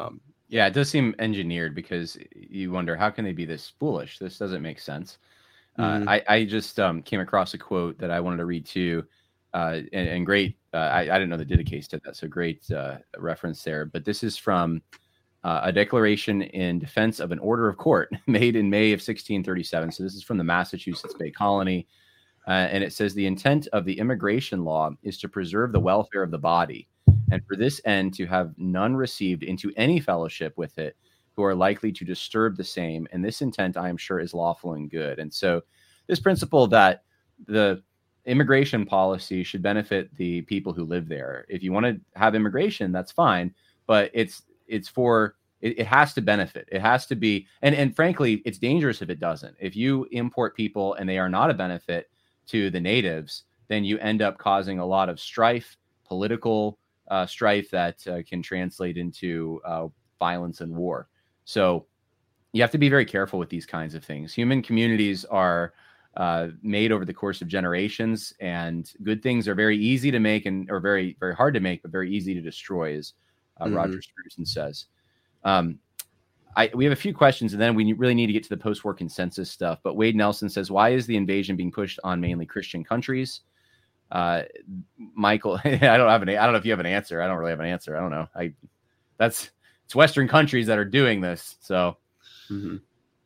Yeah, it does seem engineered because you wonder how can they be this foolish? This doesn't make sense. Mhm. Uh, I, I just um, came across a quote that I wanted to read too, uh, and, and great. Uh, I, I didn't know the Didache did that, so great uh, reference there. But this is from uh, a declaration in defense of an order of court made in May of sixteen thirty-seven. So this is from the Massachusetts Bay Colony, uh, and it says the intent of the immigration law is to preserve the welfare of the body, and for this end to have none received into any fellowship with it who are likely to disturb the same. And this intent, I am sure, is lawful and good. And so this principle that the immigration policy should benefit the people who live there. If you want to have immigration, that's fine, but it's it's for it, it has to benefit. It has to be, and and frankly, it's dangerous if it doesn't. If you import people and they are not a benefit to the natives, then you end up causing a lot of strife, political uh, strife that uh, can translate into uh, violence and war. So you have to be very careful with these kinds of things. Human communities are uh, made over the course of generations, and good things are very easy to make and or very, very hard to make, but very easy to destroy, as uh, Mhm. Roger Spruson says. Um, I, we have a few questions, and then we really need to get to the post-war consensus stuff. But Wade Nelson says, why is the invasion being pushed on mainly Christian countries? Uh, Michael, I don't have an, I don't know if you have an answer. I don't really have an answer. I don't know. I, that's, it's Western countries that are doing this. So, Mhm.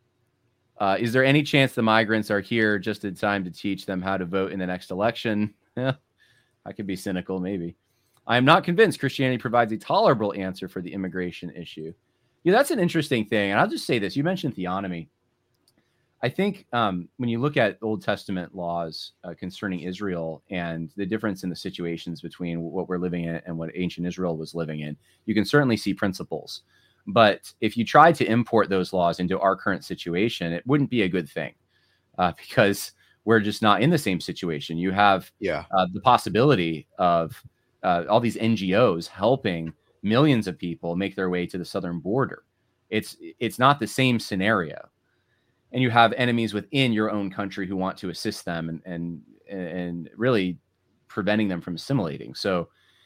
uh, is there any chance the migrants are here just in time to teach them how to vote in the next election? Yeah, I could be cynical, maybe. I am not convinced Christianity provides a tolerable answer for the immigration issue. Yeah, that's an interesting thing. And I'll just say this. You mentioned theonomy. I think um, when you look at Old Testament laws uh, concerning Israel and the difference in the situations between what we're living in and what ancient Israel was living in, you can certainly see principles. But if you tried to import those laws into our current situation, it wouldn't be a good thing uh, because we're just not in the same situation. You have Yeah. uh, the possibility of uh, all these N G Os helping millions of people make their way to the southern border. It's it's not the same scenario. And you have enemies within your own country who want to assist them and and and really preventing them from assimilating. So,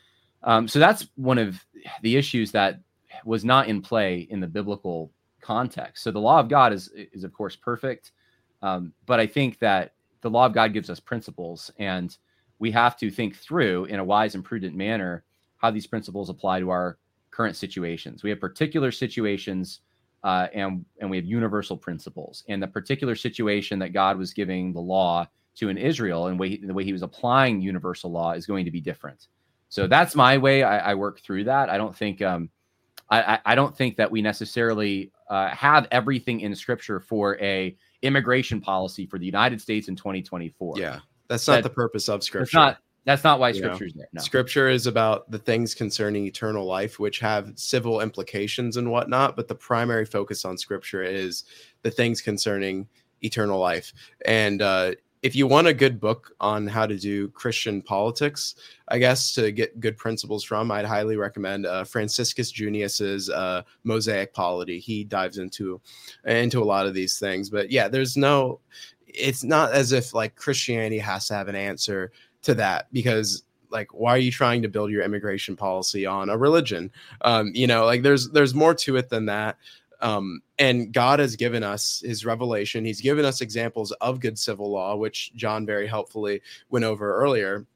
um, so that's one of the issues that was not in play in the biblical context. So the law of God is is of course perfect, um, but I think that the law of God gives us principles, and we have to think through in a wise and prudent manner how these principles apply to our current situations. We have particular situations. Uh, and and we have universal principles. And the particular situation that God was giving the law to in Israel and way he, the way he was applying universal law is going to be different. So that's my way I, I work through that. I don't think um, I, I don't think that we necessarily uh, have everything in Scripture for a immigration policy for the United States in twenty twenty-four. Yeah, that's not That- the purpose of Scripture. That's not that's not why You know, Scripture is there. No. Scripture is about the things concerning eternal life, which have civil implications and whatnot. But the primary focus on Scripture is the things concerning eternal life. And uh, if you want a good book on how to do Christian politics, I guess to get good principles from, I'd highly recommend uh, Franciscus Junius's uh, Mosaic Polity. He dives into into a lot of these things. But yeah, there's no. It's not as if like Christianity has to have an answer to that, because like, why are you trying to build your immigration policy on a religion? Um, you know, like there's there's more to it than that. Um, and God has given us his revelation. He's given us examples of good civil law, which John very helpfully went over earlier.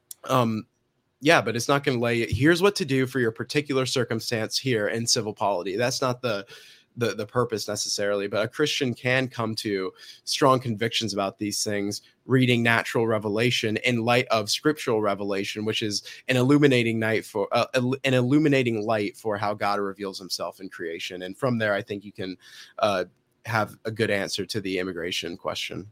Um, yeah, but it's not going to lay, here's what to do for your particular circumstance here in civil polity. That's not the the the purpose necessarily, but a Christian can come to strong convictions about these things, reading natural revelation in light of scriptural revelation, which is an illuminating night for uh, an illuminating light for how God reveals himself in creation. And from there, I think you can uh, have a good answer to the immigration question.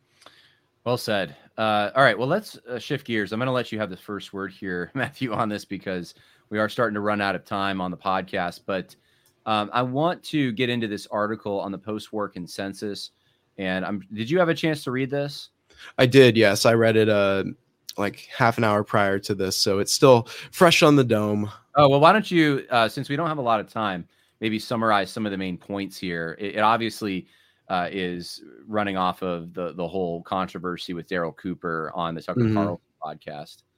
Well said. Uh, all right. Well, let's uh, shift gears. I'm going to let you have the first word here, Matthew, on this, because we are starting to run out of time on the podcast. But um, I want to get into this article on the post-war consensus. And I'm, did you have a chance to read this? I did. Yes. I read it uh, like half an hour prior to this. So it's still fresh on the dome. Oh, well, why don't you, uh, since we don't have a lot of time, maybe summarize some of the main points here. It, it obviously uh, is running off of the, the whole controversy with Daryl Cooper on the Tucker Mhm. Carlson podcast.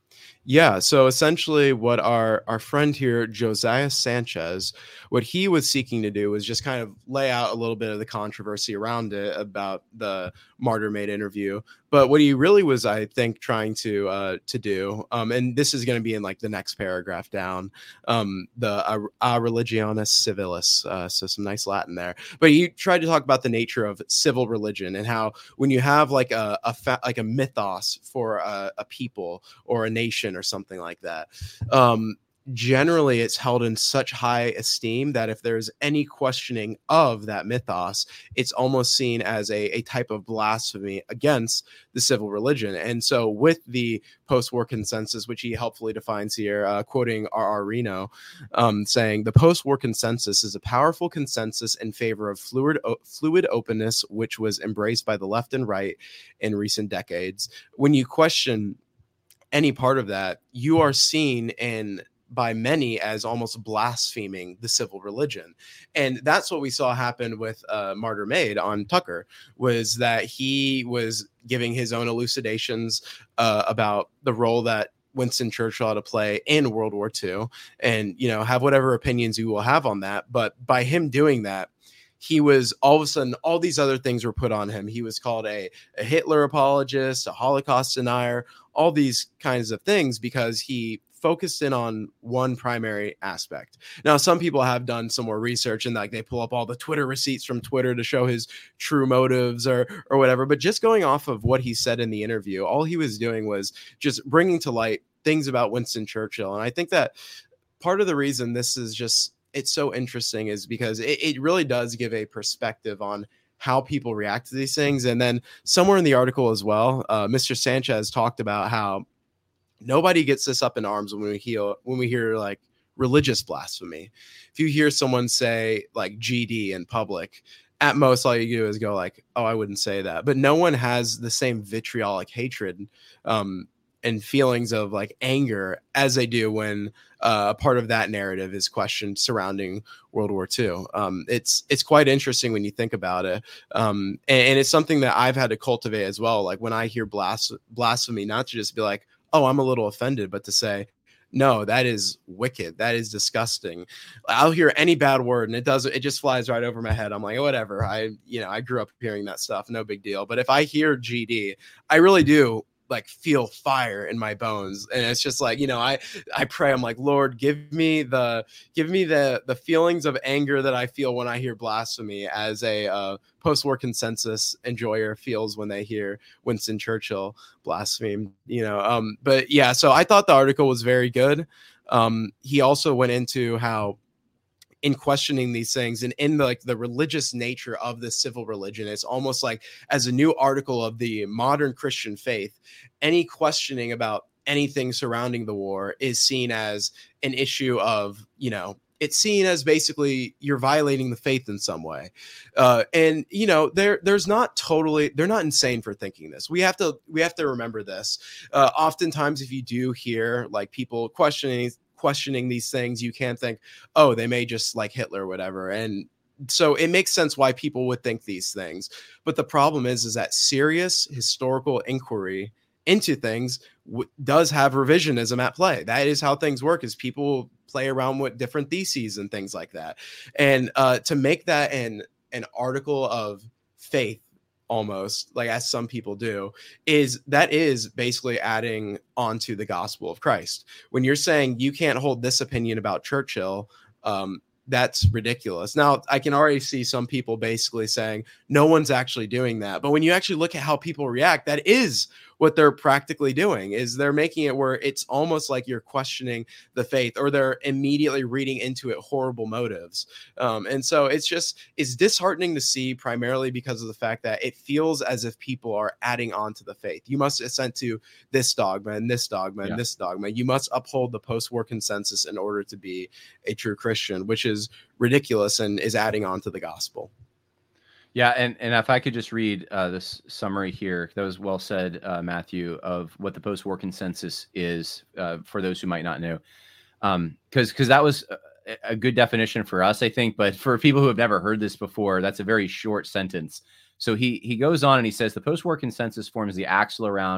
Yeah, so essentially what our our friend here, Josiah Sanchez, what he was seeking to do was just kind of lay out a little bit of the controversy around it about the Martyr Made interview. But what he really was, I think, trying to uh, to do, um, and this is going to be in like the next paragraph down, um, the uh, A Religionis Civilis, uh, so some nice Latin there. But he tried to talk about the nature of civil religion and how when you have like a, a fa- like a mythos for a, a people or a nation or something like that, um, generally it's held in such high esteem that if there's any questioning of that mythos, it's almost seen as a, a type of blasphemy against the civil religion. And so with the post-war consensus, which he helpfully defines here, uh, quoting R R. Reno, um, saying the post-war consensus is a powerful consensus in favor of fluid, o- fluid openness, which was embraced by the left and right in recent decades. When you question any part of that, you are seen in by many as almost blaspheming the civil religion. And that's what we saw happen with uh, Martyr Made on Tucker, was that he was giving his own elucidations uh, about the role that Winston Churchill had to play in World War Two, and, you know, have whatever opinions you will have on that. But by him doing that, he was all of a sudden, all these other things were put on him. He was called a, a Hitler apologist, a Holocaust denier, all these kinds of things because he focused in on one primary aspect. Now, some people have done some more research and like they pull up all the Twitter receipts from Twitter to show his true motives or or whatever. But just going off of what he said in the interview, all he was doing was just bringing to light things about Winston Churchill. And I think that part of the reason this is just, it's so interesting is because it, it really does give a perspective on how people react to these things. And then somewhere in the article as well, uh, Mister Sanchez talked about how nobody gets this up in arms when we hear when we hear like religious blasphemy. If you hear someone say like G D in public, at most all you do is go like, "Oh, I wouldn't say that." But no one has the same vitriolic hatred um, and feelings of like anger as they do when uh, a part of that narrative is questioned surrounding World War Two. Um, it's it's quite interesting when you think about it, um, and, and it's something that I've had to cultivate as well. Like when I hear blas- blasphemy, not to just be like, oh, I'm a little offended, but to say, no, that is wicked. That is disgusting. I'll hear any bad word and it does, it just flies right over my head. I'm like, whatever. I, you know, I grew up hearing that stuff. No big deal. But if I hear G D, I really do like feel fire in my bones. And it's just like, you know, I, I pray, I'm like, Lord, give me the, give me the, the feelings of anger that I feel when I hear blasphemy as a uh, post-war consensus enjoyer feels when they hear Winston Churchill blaspheme, you know? Um, but yeah, so I thought the article was very good. Um, he also went into how, in questioning these things and in the, like the religious nature of the civil religion, it's almost like as a new article of the modern Christian faith, any questioning about anything surrounding the war is seen as an issue of, you know, it's seen as basically you're violating the faith in some way. Uh, and, you know, there there's not totally, they're not insane for thinking this. We have to, we have to remember this. Uh, oftentimes, if you do hear like people questioning, questioning these things, you can think, oh, they may just like Hitler or whatever. And so it makes sense why people would think these things. But the problem is, is that serious historical inquiry into things w- does have revisionism at play. That is how things work, is people play around with different theses and things like that. And uh, to make that an, an article of faith, almost like as some people do, is that is basically adding onto the gospel of Christ. When you're saying you can't hold this opinion about Churchill, um, that's ridiculous. Now, I can already see some people basically saying no one's actually doing that. But when you actually look at how people react, that is what they're practically doing, is they're making it where it's almost like you're questioning the faith, or they're immediately reading into it horrible motives. Um, and so it's just, it's disheartening to see, primarily because of the fact that it feels as if people are adding on to the faith. You must assent to this dogma and this dogma and yeah. this dogma. You must uphold the post-war consensus in order to be a true Christian, which is ridiculous and is adding on to the gospel. Yeah, and, and if I could just read uh, this summary here, that was well said, uh, Matthew, of what the post-war consensus is uh, for those who might not know. Um, because because that was a, a good definition for us, I think, but for people who have never heard this before, that's a very short sentence. So he he goes on and he says, the post-war consensus forms the axle around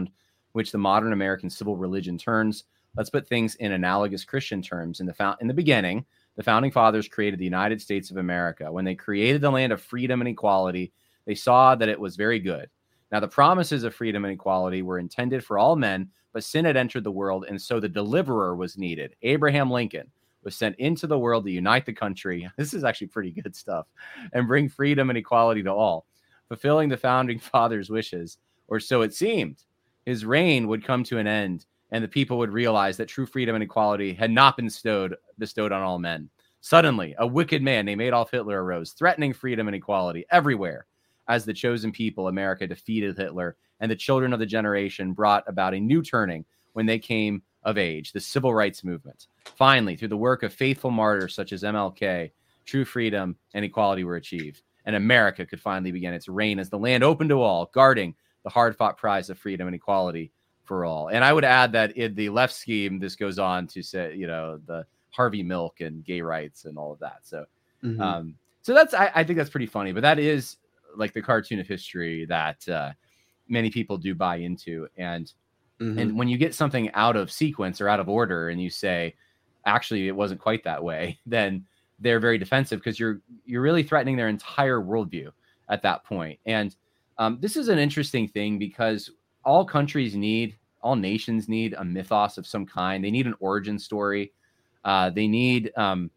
which the modern American civil religion turns. Let's put things in analogous Christian terms. In the fou- in the beginning, the founding fathers created the United States of America. When they created the land of freedom and equality, they saw that it was very good. Now, the promises of freedom and equality were intended for all men, but sin had entered the world, and so the deliverer was needed. Abraham Lincoln was sent into the world to unite the country. This is actually pretty good stuff, and bring freedom and equality to all, fulfilling the founding fathers' wishes, or so it seemed. His reign would come to an end, and the people would realize that true freedom and equality had not been bestowed, bestowed on all men. Suddenly, a wicked man named Adolf Hitler arose, threatening freedom and equality everywhere. As the chosen people, America defeated Hitler, and the children of the generation brought about a new turning when they came of age, the civil rights movement. Finally, through the work of faithful martyrs such as M L K, true freedom and equality were achieved, and America could finally begin its reign as the land open to all, guarding the hard-fought prize of freedom and equality for all. And I would add that in the left scheme, this goes on to say, you know, the Harvey Milk and gay rights and all of that. So, Mhm. um, so that's I, I think that's pretty funny. But that is like the cartoon of history that uh, many people do buy into. And Mhm. and when you get something out of sequence or out of order, and you say, actually, it wasn't quite that way, then they're very defensive because you're you're really threatening their entire worldview at that point. And um, this is an interesting thing because all countries need, all nations need a mythos of some kind. They need an origin story. Uh, they need um,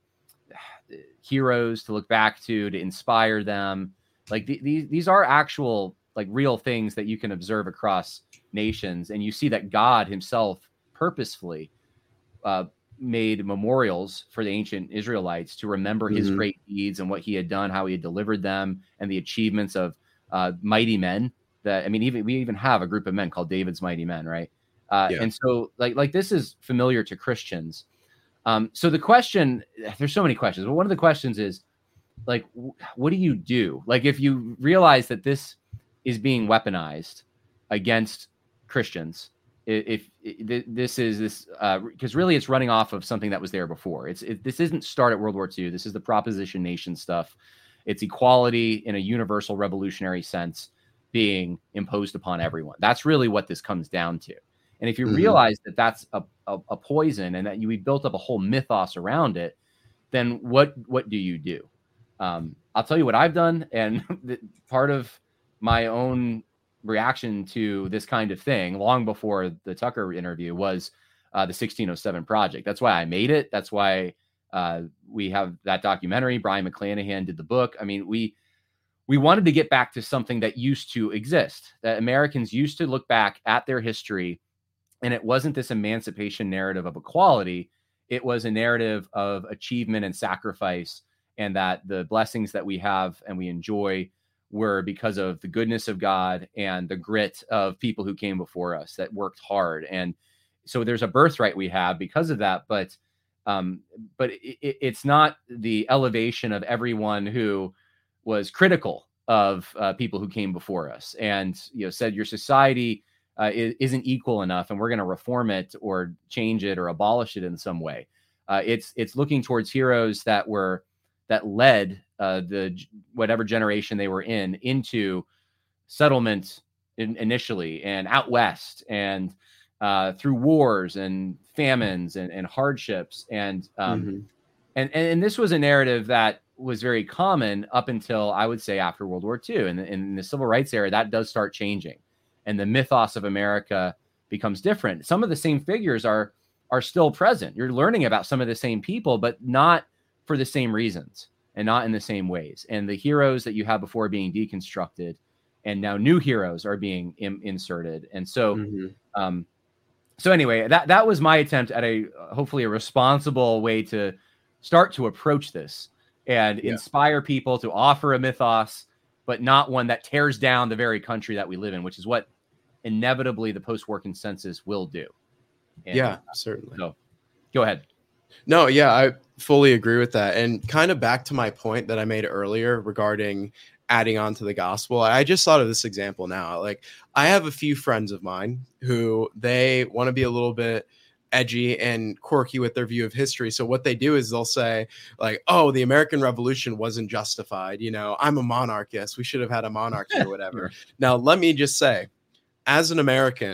heroes to look back to, to inspire them. Like th- these, these are actual, like real things that you can observe across nations. And you see that God himself purposefully uh, made memorials for the ancient Israelites to remember his Mhm. great deeds and what he had done, how he had delivered them, and the achievements of uh, mighty men. That I mean, even we even have a group of men called David's Mighty Men, right? Uh, Yeah. And so, like, like this is familiar to Christians. Um, so the question, there's so many questions, but one of the questions is, like, w- what do you do? Like, if you realize that this is being weaponized against Christians, i- if, if th- this is this, because really it's running off of something that was there before. It's it, this isn't start at World War Two. This is the proposition nation stuff. It's equality in a universal revolutionary sense being imposed upon everyone. That's really what this comes down to. And if you Mhm. realize that that's a, a, a poison and that you we built up a whole mythos around it, then what what do you do? Um, I'll tell you what I've done, and the, part of my own reaction to this kind of thing, long before the Tucker interview, was uh, the sixteen oh seven Project. That's why I made it. That's why uh, we have that documentary. Brian McClanahan did the book. I mean, we we wanted to get back to something that used to exist, that Americans used to look back at their history. And it wasn't this emancipation narrative of equality. It was a narrative of achievement and sacrifice, and that the blessings that we have and we enjoy were because of the goodness of God and the grit of people who came before us that worked hard. And so there's a birthright we have because of that. But um, but it, it's not the elevation of everyone who was critical of uh, people who came before us and, you know, said your society Uh, isn't equal enough, and we're going to reform it or change it or abolish it in some way. Uh, it's it's looking towards heroes that were that led uh, the whatever generation they were in into settlement in, initially and out west and uh, through wars and famines and, and hardships and um, Mhm. and and this was a narrative that was very common up until I would say after World War Two. And in the civil rights era, that does start changing. And the mythos of America becomes different. Some of the same figures are are still present. You're learning about some of the same people, but not for the same reasons and not in the same ways. And the heroes that you had before are being deconstructed, and now new heroes are being im- inserted. And so, Mhm. um, so anyway, that that was my attempt at a hopefully a responsible way to start to approach this and Yeah. inspire people to offer a mythos, but not one that tears down the very country that we live in, which is what inevitably the post-war consensus will do. And, Yeah, uh, certainly. So go ahead. No, yeah, I fully agree with that. And kind of back to my point that I made earlier regarding adding on to the gospel, I just thought of this example now. Like, I have a few friends of mine who they want to be a little bit edgy and quirky with their view of history. So what they do is they'll say, like, oh, the American Revolution wasn't justified. You know, I'm a monarchist. We should have had a monarchy or whatever. Now, let me just say, as an American,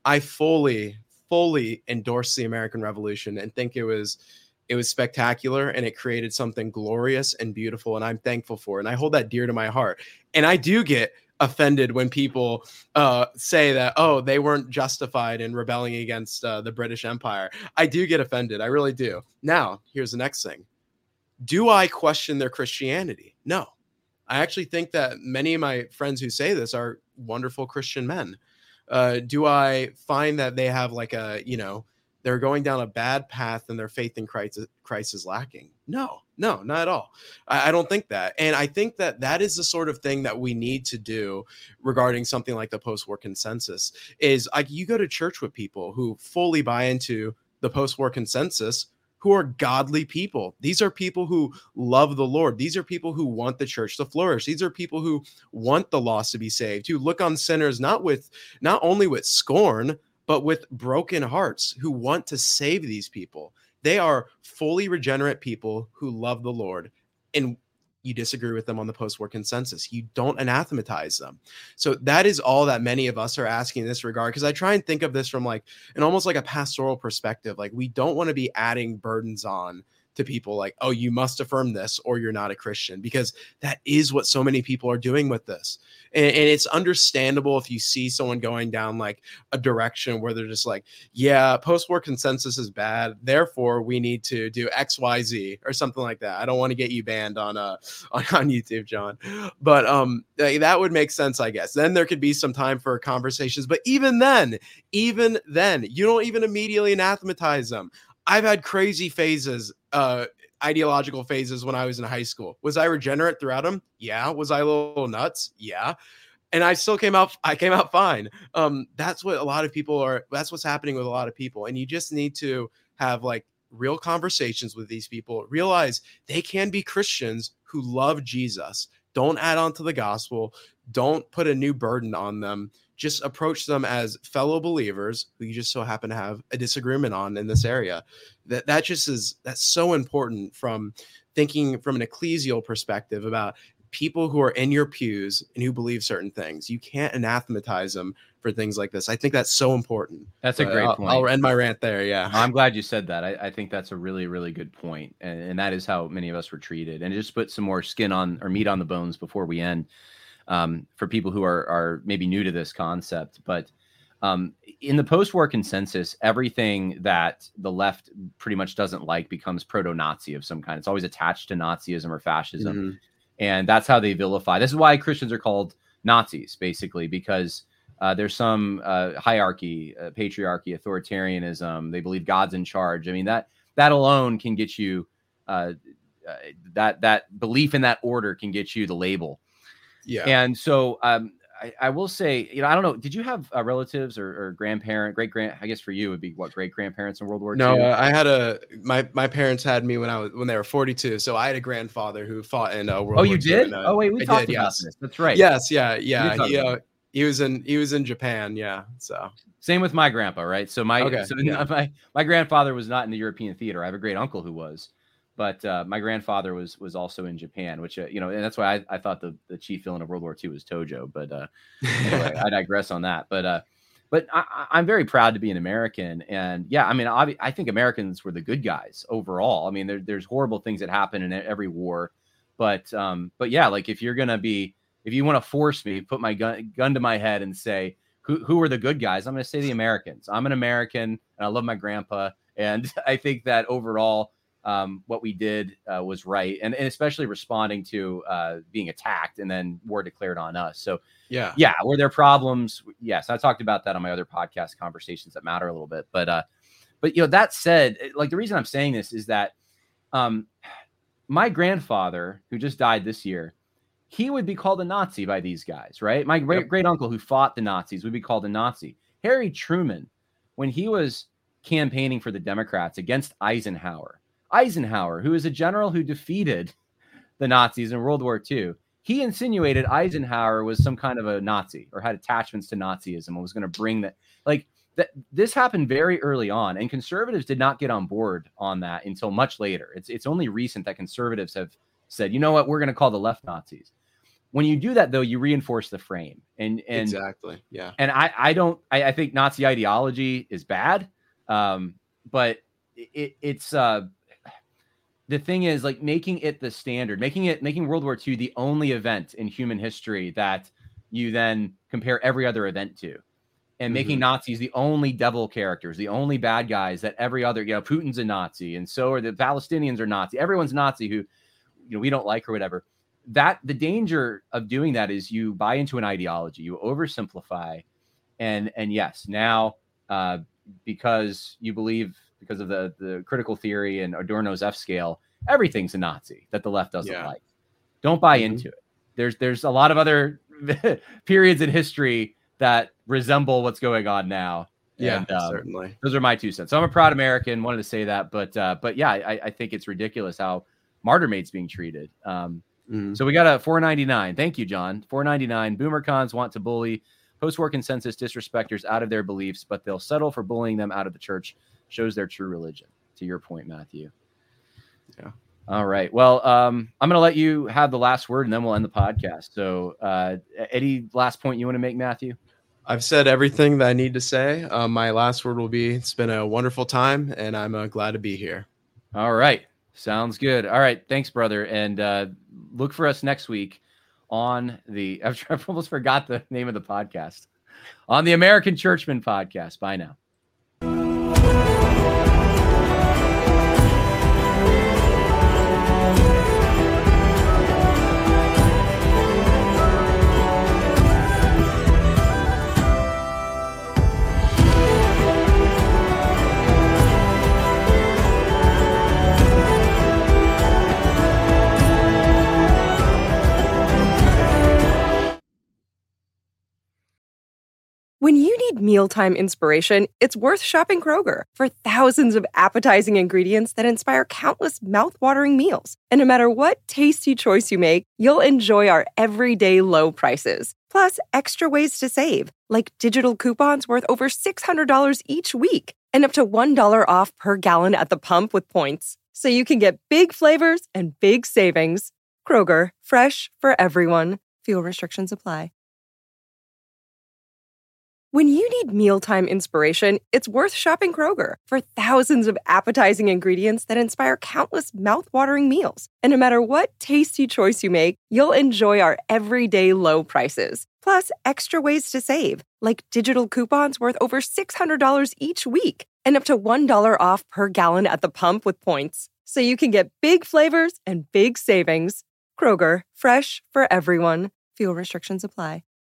I fully, fully endorse the American Revolution and think it was it was spectacular and it created something glorious and beautiful. And I'm thankful for it. And I hold that dear to my heart. And I do get offended when people uh, say that, oh, they weren't justified in rebelling against uh, the British Empire. I do get offended. I really do. Now, here's the next thing. Do I question their Christianity? No. I actually think that many of my friends who say this are wonderful Christian men. Uh, do I find that they have like a, you know, they're going down a bad path and their faith in Christ, Christ is lacking? No, no, not at all. I, I don't think that. And I think that that is the sort of thing that we need to do regarding something like the post-war consensus is like you go to church with people who fully buy into the post-war consensus, who are godly people. These are people who love the Lord. These are people who want the church to flourish. These are people who want the lost to be saved, who look on sinners not with, not only with scorn, but with broken hearts, who want to save these people. They are fully regenerate people who love the Lord. And you disagree with them on the post-war consensus. You don't anathematize them. So that is all that many of us are asking in this regard, because I try and think of this from like an almost like a pastoral perspective. Like we don't want to be adding burdens on to people like, oh, you must affirm this or you're not a Christian, because that is what so many people are doing with this. And, and it's understandable if you see someone going down like a direction where they're just like, yeah, post-war consensus is bad, therefore we need to do X, Y, Z or something like that. I don't want to get you banned on uh on, on YouTube, John, but um that would make sense, I guess. Then there could be some time for conversations, but even then, even then, you don't even immediately anathematize them. I've had crazy phases, uh, ideological phases when I was in high school. Was I regenerate throughout them? Yeah. Was I a little nuts? Yeah. And I still came out, I came out fine. Um, that's what a lot of people are, that's what's happening with a lot of people. And you just need to have like real conversations with these people, realize they can be Christians who love Jesus. Don't add on to the gospel. Don't put a new burden on them. Just approach them as fellow believers who you just so happen to have a disagreement on in this area. That that just is, that's so important from thinking from an ecclesial perspective about people who are in your pews and who believe certain things. You can't anathematize them for things like this. I think that's so important. That's a But great I'll, point. I'll end my rant there. Yeah. I'm glad you said that. I, I think that's a really, really good point. And, and that is how many of us were treated. And just put some more skin on or meat on the bones before we end. Um, for people who are, are maybe new to this concept, but um, in the post-war consensus, everything that the left pretty much doesn't like becomes proto-Nazi of some kind. It's always attached to Nazism or fascism. Mhm. And that's how they vilify. This is why Christians are called Nazis, basically, because uh, there's some uh, hierarchy, uh, patriarchy, authoritarianism. They believe God's in charge. I mean, that that alone can get you, uh, uh, that that belief in that order can get you the label. Yeah. And so um, I, I will say, you know, I don't know. Did you have uh, relatives or, or grandparent, great grand? I guess for you would be what, great grandparents in World War No, Two? uh, I had a my my parents had me when I was when they were forty-two. So I had a grandfather who fought in uh, World Oh, War you Two. did? and, uh, Oh, wait, we I talked did, about yes. this. That's right. Yes, yeah, We yeah. did talk He, about uh, it. he was in he was in Japan. Yeah. So Same with my grandpa, right? So my Okay, so yeah. my my grandfather was not in the European theater. I have a great uncle who was, but uh, my grandfather was was also in Japan, which uh, you know, and that's why I, I thought the, the chief villain of World War Two was Tojo. But uh, anyway, I digress on that. But uh, but I, I- I'm very proud to be an American, and yeah, I mean, obvi- I think Americans were the good guys overall. I mean, there, there's horrible things that happen in every war, but um, but yeah, like if you're gonna be, if you want to force me, put my gun gun to my head and say who who are the good guys, I'm gonna say the Americans. I'm an American, and I love my grandpa, and I think that overall, um, what we did uh, was right, and, and especially responding to uh, being attacked and then war declared on us. So yeah, yeah, were there problems? Yes, I talked about that on my other podcast, Conversations That Matter, a little bit. But uh, but you know, that said, like the reason I'm saying this is that um, my grandfather, who just died this year, he would be called a Nazi by these guys, right? My great Yep. great uncle who fought the Nazis would be called a Nazi. Harry Truman, when he was campaigning for the Democrats against Eisenhower, Eisenhower, who is a general who defeated the Nazis in World War Two, he insinuated Eisenhower was some kind of a Nazi or had attachments to Nazism and was going to bring that. Like that, this happened very early on, and conservatives did not get on board on that until much later. It's it's only recent that conservatives have said, you know what, we're going to call the left Nazis. When you do that, though, you reinforce the frame. And, and exactly. Yeah. And I, I don't, I, I think Nazi ideology is bad. Um, but it, it's, uh, the thing is like making it the standard, making it, making World War Two the only event in human history that you then compare every other event to, and mm-hmm. making Nazis the only devil characters, the only bad guys that every other, you know, Putin's a Nazi, and so are the Palestinians are Nazi. Everyone's Nazi who, you know, we don't like or whatever. That the danger of doing that is you buy into an ideology, you oversimplify, and and yes, now uh, because you believe because of the the critical theory and Adorno's F scale, everything's a Nazi that the left doesn't yeah. like. Don't buy mm-hmm. into it. There's there's a lot of other periods in history that resemble what's going on now. Yeah, and, um, certainly. Those are my two cents. So I'm a proud American. Wanted to say that, but uh, but yeah, I, I think it's ridiculous how MartyrMate's being treated. Um, mm-hmm. So we got a four ninety-nine. Thank you, John. four ninety-nine. Boomer cons want to bully post-war consensus disrespecters out of their beliefs, but they'll settle for bullying them out of the church. Shows their true religion. To your point, Matthew. Yeah. All right. Well, um, I'm going to let you have the last word, and then we'll end the podcast. So, uh, any last point you want to make, Matthew? I've said everything that I need to say. Uh, my last word will be, it's been a wonderful time, and I'm uh, glad to be here. All right. Sounds good. All right. Thanks, brother. And uh, look for us next week on the, I've almost forgot the name of the podcast, on the American Churchman podcast. Bye now. When you need mealtime inspiration, it's worth shopping Kroger for thousands of appetizing ingredients that inspire countless mouthwatering meals. And no matter what tasty choice you make, you'll enjoy our everyday low prices. Plus, extra ways to save, like digital coupons worth over six hundred dollars each week and up to one dollar off per gallon at the pump with points. So you can get big flavors and big savings. Kroger, fresh for everyone. Fuel restrictions apply. When you need mealtime inspiration, it's worth shopping Kroger for thousands of appetizing ingredients that inspire countless mouthwatering meals. And no matter what tasty choice you make, you'll enjoy our everyday low prices. Plus, extra ways to save, like digital coupons worth over six hundred dollars each week and up to one dollar off per gallon at the pump with points. So you can get big flavors and big savings. Kroger, fresh for everyone. Fuel restrictions apply.